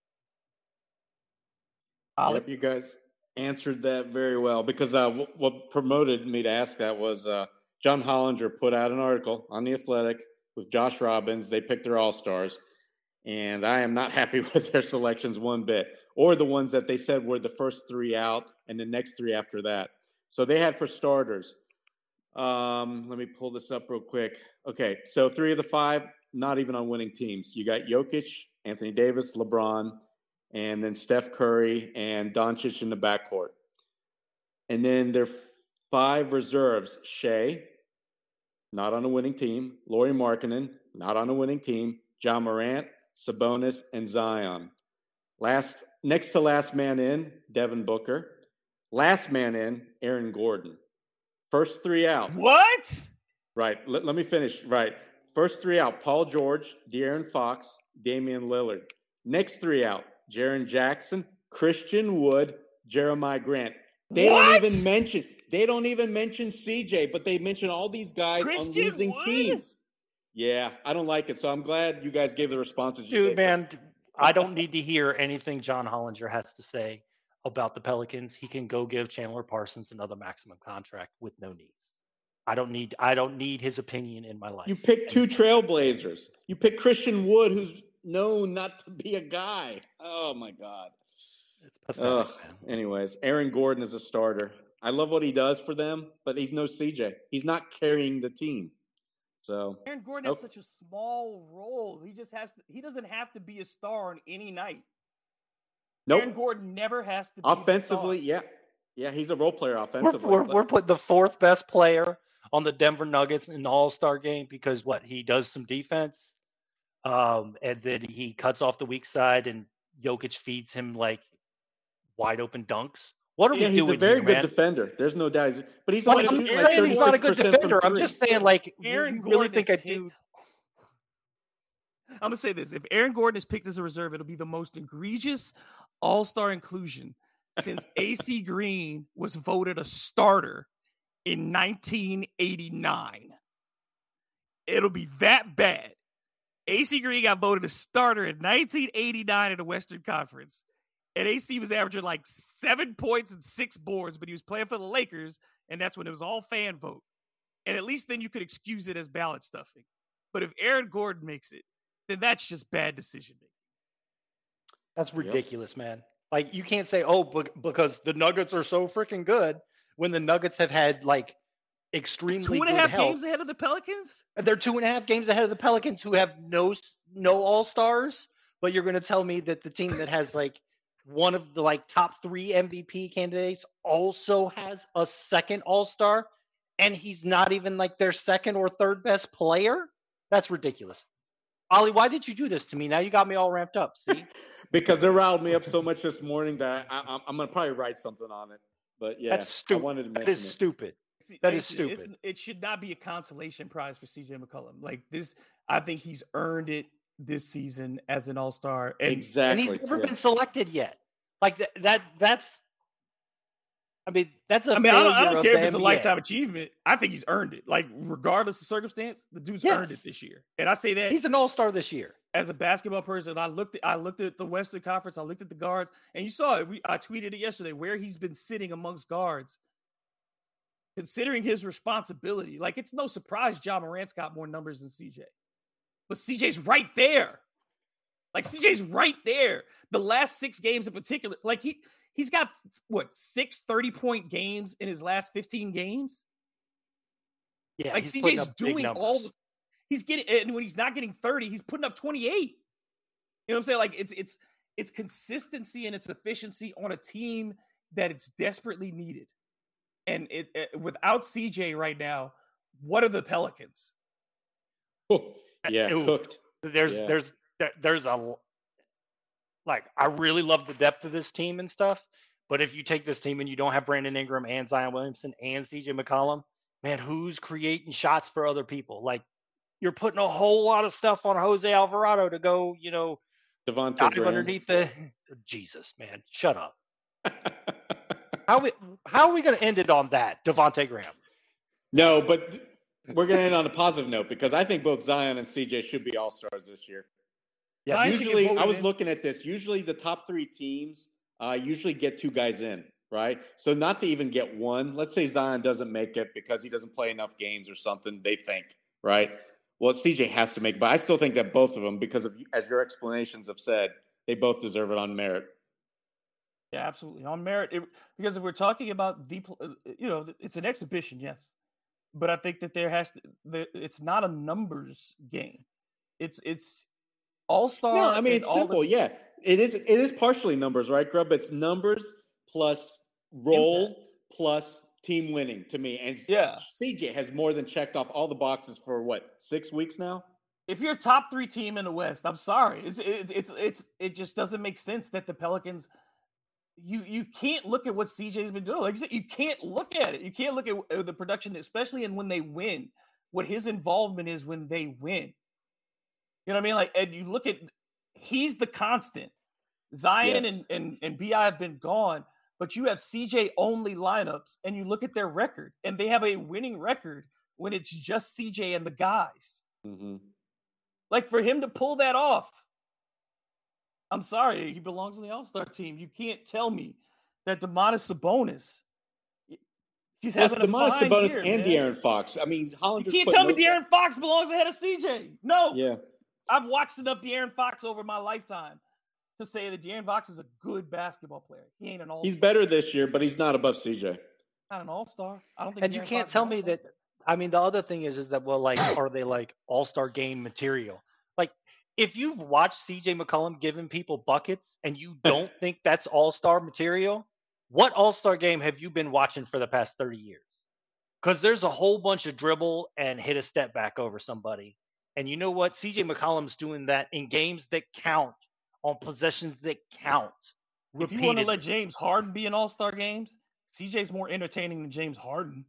[SPEAKER 3] Ollie?
[SPEAKER 5] Yep, you guys answered that very well because uh, w- what promoted me to ask that was uh, John Hollinger put out an article on The Athletic with Josh Robbins. They picked their all-stars, and I am not happy with their selections one bit, or the ones that they said were the first three out and the next three after that. So they had for starters. Um, let me pull this up real quick. Okay, so three of the five, not even on winning teams. You got Jokic, Anthony Davis, LeBron, and then Steph Curry and Doncic in the backcourt. And then their five reserves: Shea, not on a winning team; Lauri Markkanen, not on a winning team; John Morant, Sabonis, and Zion. Last, next to last man in, Devin Booker. Last man in, Aaron Gordon. First three out.
[SPEAKER 3] What?
[SPEAKER 5] Right. Let, let me finish. Right. First three out: Paul George, De'Aaron Fox, Damian Lillard. Next three out: Jaren Jackson, Christian Wood, Jeremiah Grant. They
[SPEAKER 3] What?
[SPEAKER 5] don't even mention. They don't even mention C J, but they mention all these guys on
[SPEAKER 3] Christian
[SPEAKER 5] losing
[SPEAKER 3] Wood?
[SPEAKER 5] teams. Yeah, I don't like it. So I'm glad you guys gave the responses you
[SPEAKER 4] Dude,
[SPEAKER 5] did,
[SPEAKER 4] man,
[SPEAKER 5] 'cause-
[SPEAKER 4] I don't need to hear anything John Hollinger has to say about the Pelicans. He can go give Chandler Parsons another maximum contract with no need. I don't need I don't need his opinion in my life.
[SPEAKER 5] You picked two trailblazers. You picked Christian Wood, who's known not to be a guy. Oh my God.
[SPEAKER 4] It's pathetic,
[SPEAKER 5] Ugh.
[SPEAKER 4] man.
[SPEAKER 5] Anyways, Aaron Gordon is a starter. I love what he does for them, but he's no C J. He's not carrying the team. So
[SPEAKER 3] Aaron Gordon
[SPEAKER 5] Oh.
[SPEAKER 3] has such a small role. He just has to, he doesn't have to be a star on any night.
[SPEAKER 5] nope.
[SPEAKER 3] Aaron Gordon never has to be
[SPEAKER 5] Offensively,
[SPEAKER 3] the
[SPEAKER 5] yeah. Yeah, he's a role player
[SPEAKER 4] We're,
[SPEAKER 5] offensively.
[SPEAKER 4] we're,
[SPEAKER 5] but-
[SPEAKER 4] we're putting the fourth best player on the Denver Nuggets in the All-Star game because what he does some defense, um, and then he cuts off the weak side, and Jokic feeds him like wide open dunks. What are
[SPEAKER 5] Yeah,
[SPEAKER 4] we
[SPEAKER 5] he's
[SPEAKER 4] doing
[SPEAKER 5] a very
[SPEAKER 4] here,
[SPEAKER 5] good
[SPEAKER 4] man?
[SPEAKER 5] defender. There's no doubt. He's- But he's
[SPEAKER 4] Like,
[SPEAKER 5] only
[SPEAKER 4] I'm
[SPEAKER 5] shooting
[SPEAKER 4] not
[SPEAKER 5] like
[SPEAKER 4] saying he's not a
[SPEAKER 5] thirty-six
[SPEAKER 4] good
[SPEAKER 5] percent
[SPEAKER 4] defender.
[SPEAKER 5] from
[SPEAKER 4] I'm
[SPEAKER 5] three.
[SPEAKER 4] just saying, like,
[SPEAKER 3] Aaron
[SPEAKER 4] you really
[SPEAKER 3] Gordon
[SPEAKER 4] think
[SPEAKER 3] is
[SPEAKER 4] I do?
[SPEAKER 3] picked- I'm gonna say this: if Aaron Gordon is picked as a reserve, it'll be the most egregious All-Star inclusion since A C Green was voted a starter in nineteen eighty-nine. It'll be that bad. A C Green got voted a starter in nineteen eighty-nine in the Western Conference, and A C was averaging like seven points and six boards, but he was playing for the Lakers, and that's when it was all fan vote. And at least then you could excuse it as ballot stuffing. But if Aaron Gordon makes it, then that's just bad decision making.
[SPEAKER 4] That's ridiculous, yep. man. Like, you can't say, oh, because the Nuggets are so freaking good when the Nuggets have had, like, extremely
[SPEAKER 3] two and
[SPEAKER 4] good
[SPEAKER 3] a half
[SPEAKER 4] health.
[SPEAKER 3] games ahead of the Pelicans.
[SPEAKER 4] They're two and a half games ahead of the Pelicans, who have no no all stars. But you're going to tell me that the team that has like one of the like top three M V P candidates also has a second all star, and he's not even like their second or third best player? That's ridiculous. Ollie, why did you do this to me? Now you got me all ramped up. See,
[SPEAKER 5] because it riled me up so much this morning that I, I, I'm going to probably write something on it. But yeah,
[SPEAKER 4] that's stupid.
[SPEAKER 5] I wanted to mention
[SPEAKER 4] that is
[SPEAKER 5] it.
[SPEAKER 4] stupid.
[SPEAKER 3] See,
[SPEAKER 4] that
[SPEAKER 3] it's,
[SPEAKER 4] is stupid.
[SPEAKER 3] It's, it should not be a consolation prize for C J McCollum. Like this, I think he's earned it this season as an all-star. And,
[SPEAKER 5] exactly.
[SPEAKER 4] And he's never
[SPEAKER 5] yeah.
[SPEAKER 4] been selected yet. Like that, that that's, I mean, that's a
[SPEAKER 3] I mean, I don't, I don't care if it's
[SPEAKER 4] a
[SPEAKER 3] a lifetime achievement. I think he's earned it. Like, regardless of circumstance, the dude's
[SPEAKER 4] yes.
[SPEAKER 3] earned it this year. And I say that
[SPEAKER 4] he's an all-star this year.
[SPEAKER 3] As a basketball person, I looked at I looked at the Western Conference, I looked at the guards, and you saw it. We, I tweeted it yesterday where he's been sitting amongst guards. Considering his responsibility, like it's no surprise Ja Morant's got more numbers than C J. But C J's right there. Like C J's right there. The last six games in particular, like he he's got what, six thirty-point games in his last fifteen games?
[SPEAKER 4] Yeah,
[SPEAKER 3] like C J's doing all the, he's getting, and when he's not getting thirty, he's putting up twenty-eight. You know what I'm saying? Like it's it's it's consistency and its efficiency on a team that it's desperately needed. And it, it without C J right now, what are the Pelicans?
[SPEAKER 5] Oh, yeah, Ooh, cooked.
[SPEAKER 4] There's
[SPEAKER 5] yeah.
[SPEAKER 4] there's there, there's a like I really love the depth of this team and stuff, but if you take this team and you don't have Brandon Ingram and Zion Williamson and C J McCollum, man, who's creating shots for other people? Like you're putting a whole lot of stuff on Jose Alvarado to go, you know,
[SPEAKER 5] Devontae
[SPEAKER 4] dive
[SPEAKER 5] Graham.
[SPEAKER 4] underneath the Jesus, man, shut up. How we how are we going to end it on that, Devontae Graham?
[SPEAKER 5] No, but we're going to end on a positive note because I think both Zion and C J should be all-stars this year.
[SPEAKER 4] Yeah,
[SPEAKER 5] usually, I was in. looking at this. Usually, the top three teams uh, usually get two guys in, right? So not to even get one. Let's say Zion doesn't make it because he doesn't play enough games or something. They think, right? Well, C J has to make it, but I still think that both of them, because of as your explanations have said, they both deserve it on merit.
[SPEAKER 3] Yeah, absolutely. On merit. It, because if we're talking about the, you know, it's an exhibition, yes. But I think that there has to, there, it's not a numbers game. It's, it's all-star.
[SPEAKER 5] No, I mean, it's simple.
[SPEAKER 3] The,
[SPEAKER 5] yeah. It is, it is partially numbers, right, Grubb? It's numbers plus role impact. Plus team winning to me. And
[SPEAKER 3] yeah.
[SPEAKER 5] C J has more than checked off all the boxes for what, six weeks now?
[SPEAKER 3] If you're a top three team in the West, I'm sorry. It's, it's, it's, it's, it just doesn't make sense that the Pelicans, You you can't look at what C J's been doing. Like you said, you can't look at it. You can't look at the production, especially in when they win, what his involvement is when they win. You know what I mean? Like, and you look at, he's the constant. Zion yes. and, and, and B I have been gone, but you have C J only lineups, and you look at their record, and they have a winning record when it's just C J and the guys.
[SPEAKER 5] Mm-hmm.
[SPEAKER 3] Like, for him to pull that off, I'm sorry, he belongs on the All-Star team. You can't tell me that Domantas Sabonis, he's
[SPEAKER 5] Plus,
[SPEAKER 3] having a
[SPEAKER 5] Domantas
[SPEAKER 3] fine
[SPEAKER 5] Sabonis
[SPEAKER 3] year,
[SPEAKER 5] and
[SPEAKER 3] man.
[SPEAKER 5] De'Aaron Fox. I mean, Holland.
[SPEAKER 3] You can't tell me De'Aaron Fox belongs ahead of C J. No.
[SPEAKER 5] Yeah.
[SPEAKER 3] I've watched enough De'Aaron Fox over my lifetime to say that De'Aaron Fox is a good basketball player. He ain't an all-star.
[SPEAKER 5] He's better this year, but he's not above C J.
[SPEAKER 3] Not an all-star. I don't think.
[SPEAKER 4] And
[SPEAKER 3] De'Aaron
[SPEAKER 4] you can't
[SPEAKER 3] Fox
[SPEAKER 4] tell
[SPEAKER 3] is
[SPEAKER 4] me that. I mean, the other thing is, is that well, like, are they like all-star game material? Like, if you've watched C J McCollum giving people buckets and you don't think that's all-star material, what all-star game have you been watching for the past thirty years? Because there's a whole bunch of dribble and hit a step back over somebody. And you know what? C J McCollum's doing that in games that count, on possessions that count.
[SPEAKER 3] if you want to let James Harden be in All-Star games, C J's more entertaining than James Harden.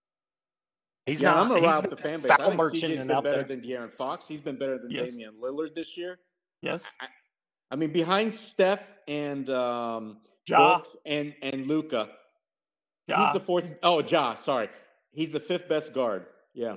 [SPEAKER 4] He's
[SPEAKER 5] yeah,
[SPEAKER 4] not,
[SPEAKER 5] I'm going to rile up the fan base. I think C J's been better there. than De'Aaron Fox. He's been better than yes. Damian Lillard this year.
[SPEAKER 3] Yes.
[SPEAKER 5] I, I mean, behind Steph and um,
[SPEAKER 3] Ja.
[SPEAKER 5] Book and, and Luka,
[SPEAKER 3] ja.
[SPEAKER 5] he's the fourth. Oh, Ja, sorry. He's the fifth best guard. Yeah.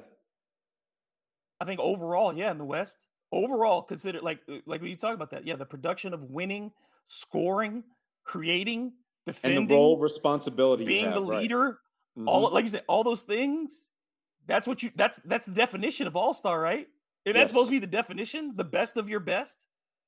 [SPEAKER 3] I think overall, yeah, in the West. Overall, consider like like when you talk about that, yeah, the production of winning, scoring, creating, defending,
[SPEAKER 5] and the role responsibility,
[SPEAKER 3] being
[SPEAKER 5] you have,
[SPEAKER 3] the leader,
[SPEAKER 5] right. mm-hmm.
[SPEAKER 3] all like you said, all those things. That's what you. That's that's the definition of all-star, right? And that's yes. supposed to be the definition, the best of your best.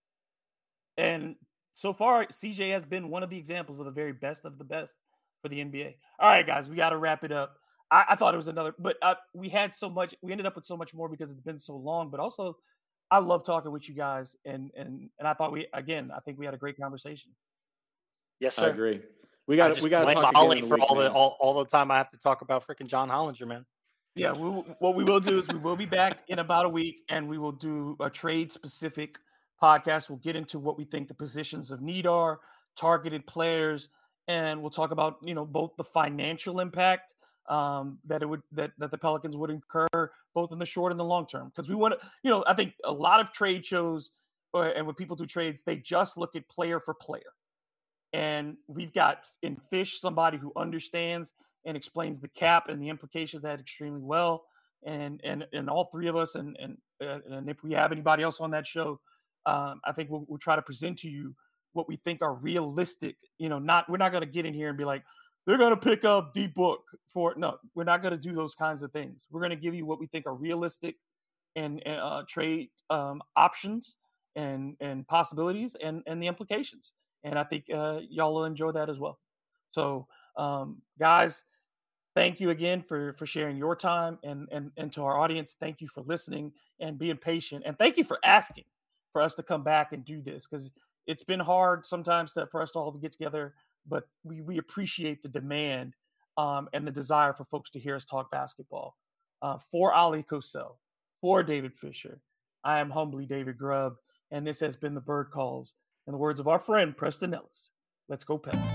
[SPEAKER 3] And so far, C J has been one of the examples of the very best of the best for the N B A. All right, guys, we got to wrap it up. I, I thought it was another, but uh, we had so much. We ended up with so much more because it's been so long. But also, I love talking with you guys, and and and I thought we again. I think we had a great conversation.
[SPEAKER 4] Yes, sir.
[SPEAKER 5] I agree. We got we got to talk
[SPEAKER 4] Molly
[SPEAKER 5] again
[SPEAKER 4] for
[SPEAKER 5] week,
[SPEAKER 4] all
[SPEAKER 5] man.
[SPEAKER 4] the all, all the time I have to talk about freaking John Hollinger, man.
[SPEAKER 3] Yeah, we, what we will do is we will be back in about a week, and we will do a trade-specific podcast. We'll get into what we think the positions of need are, targeted players, and we'll talk about, you know, both the financial impact um, that it would that, that the Pelicans would incur, both in the short and the long term. Because we want to, you know, I think a lot of trade shows, or, and when people do trades, they just look at player for player. And we've got in Fish somebody who understands and explains the cap and the implications of that extremely well. And and and all three of us, and and and if we have anybody else on that show, um, I think we'll, we'll try to present to you what we think are realistic. You know, not we're not going to get in here and be like, they're going to pick up D-Book for – no, we're not going to do those kinds of things. We're going to give you what we think are realistic and, and uh, trade um, options and and possibilities and, and the implications. And I think uh, y'all will enjoy that as well. So, um, guys – thank you again for, for sharing your time, and, and, and to our audience, thank you for listening and being patient. And thank you for asking for us to come back and do this, because it's been hard sometimes to, for us to all to get together, but we, we appreciate the demand um, and the desire for folks to hear us talk basketball. Uh, for Ali Cosell, for David Fisher, I am humbly David Grubb, and this has been the Bird Calls. In the words of our friend Preston Ellis, let's go Pelicans.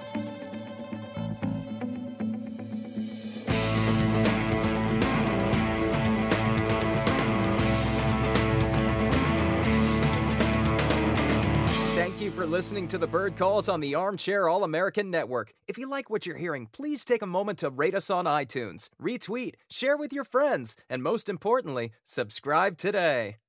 [SPEAKER 2] Thank you for listening to the Bird Calls on the Armchair All-American Network. If you like what you're hearing, please take a moment to rate us on iTunes, retweet, share with your friends, and most importantly, subscribe today.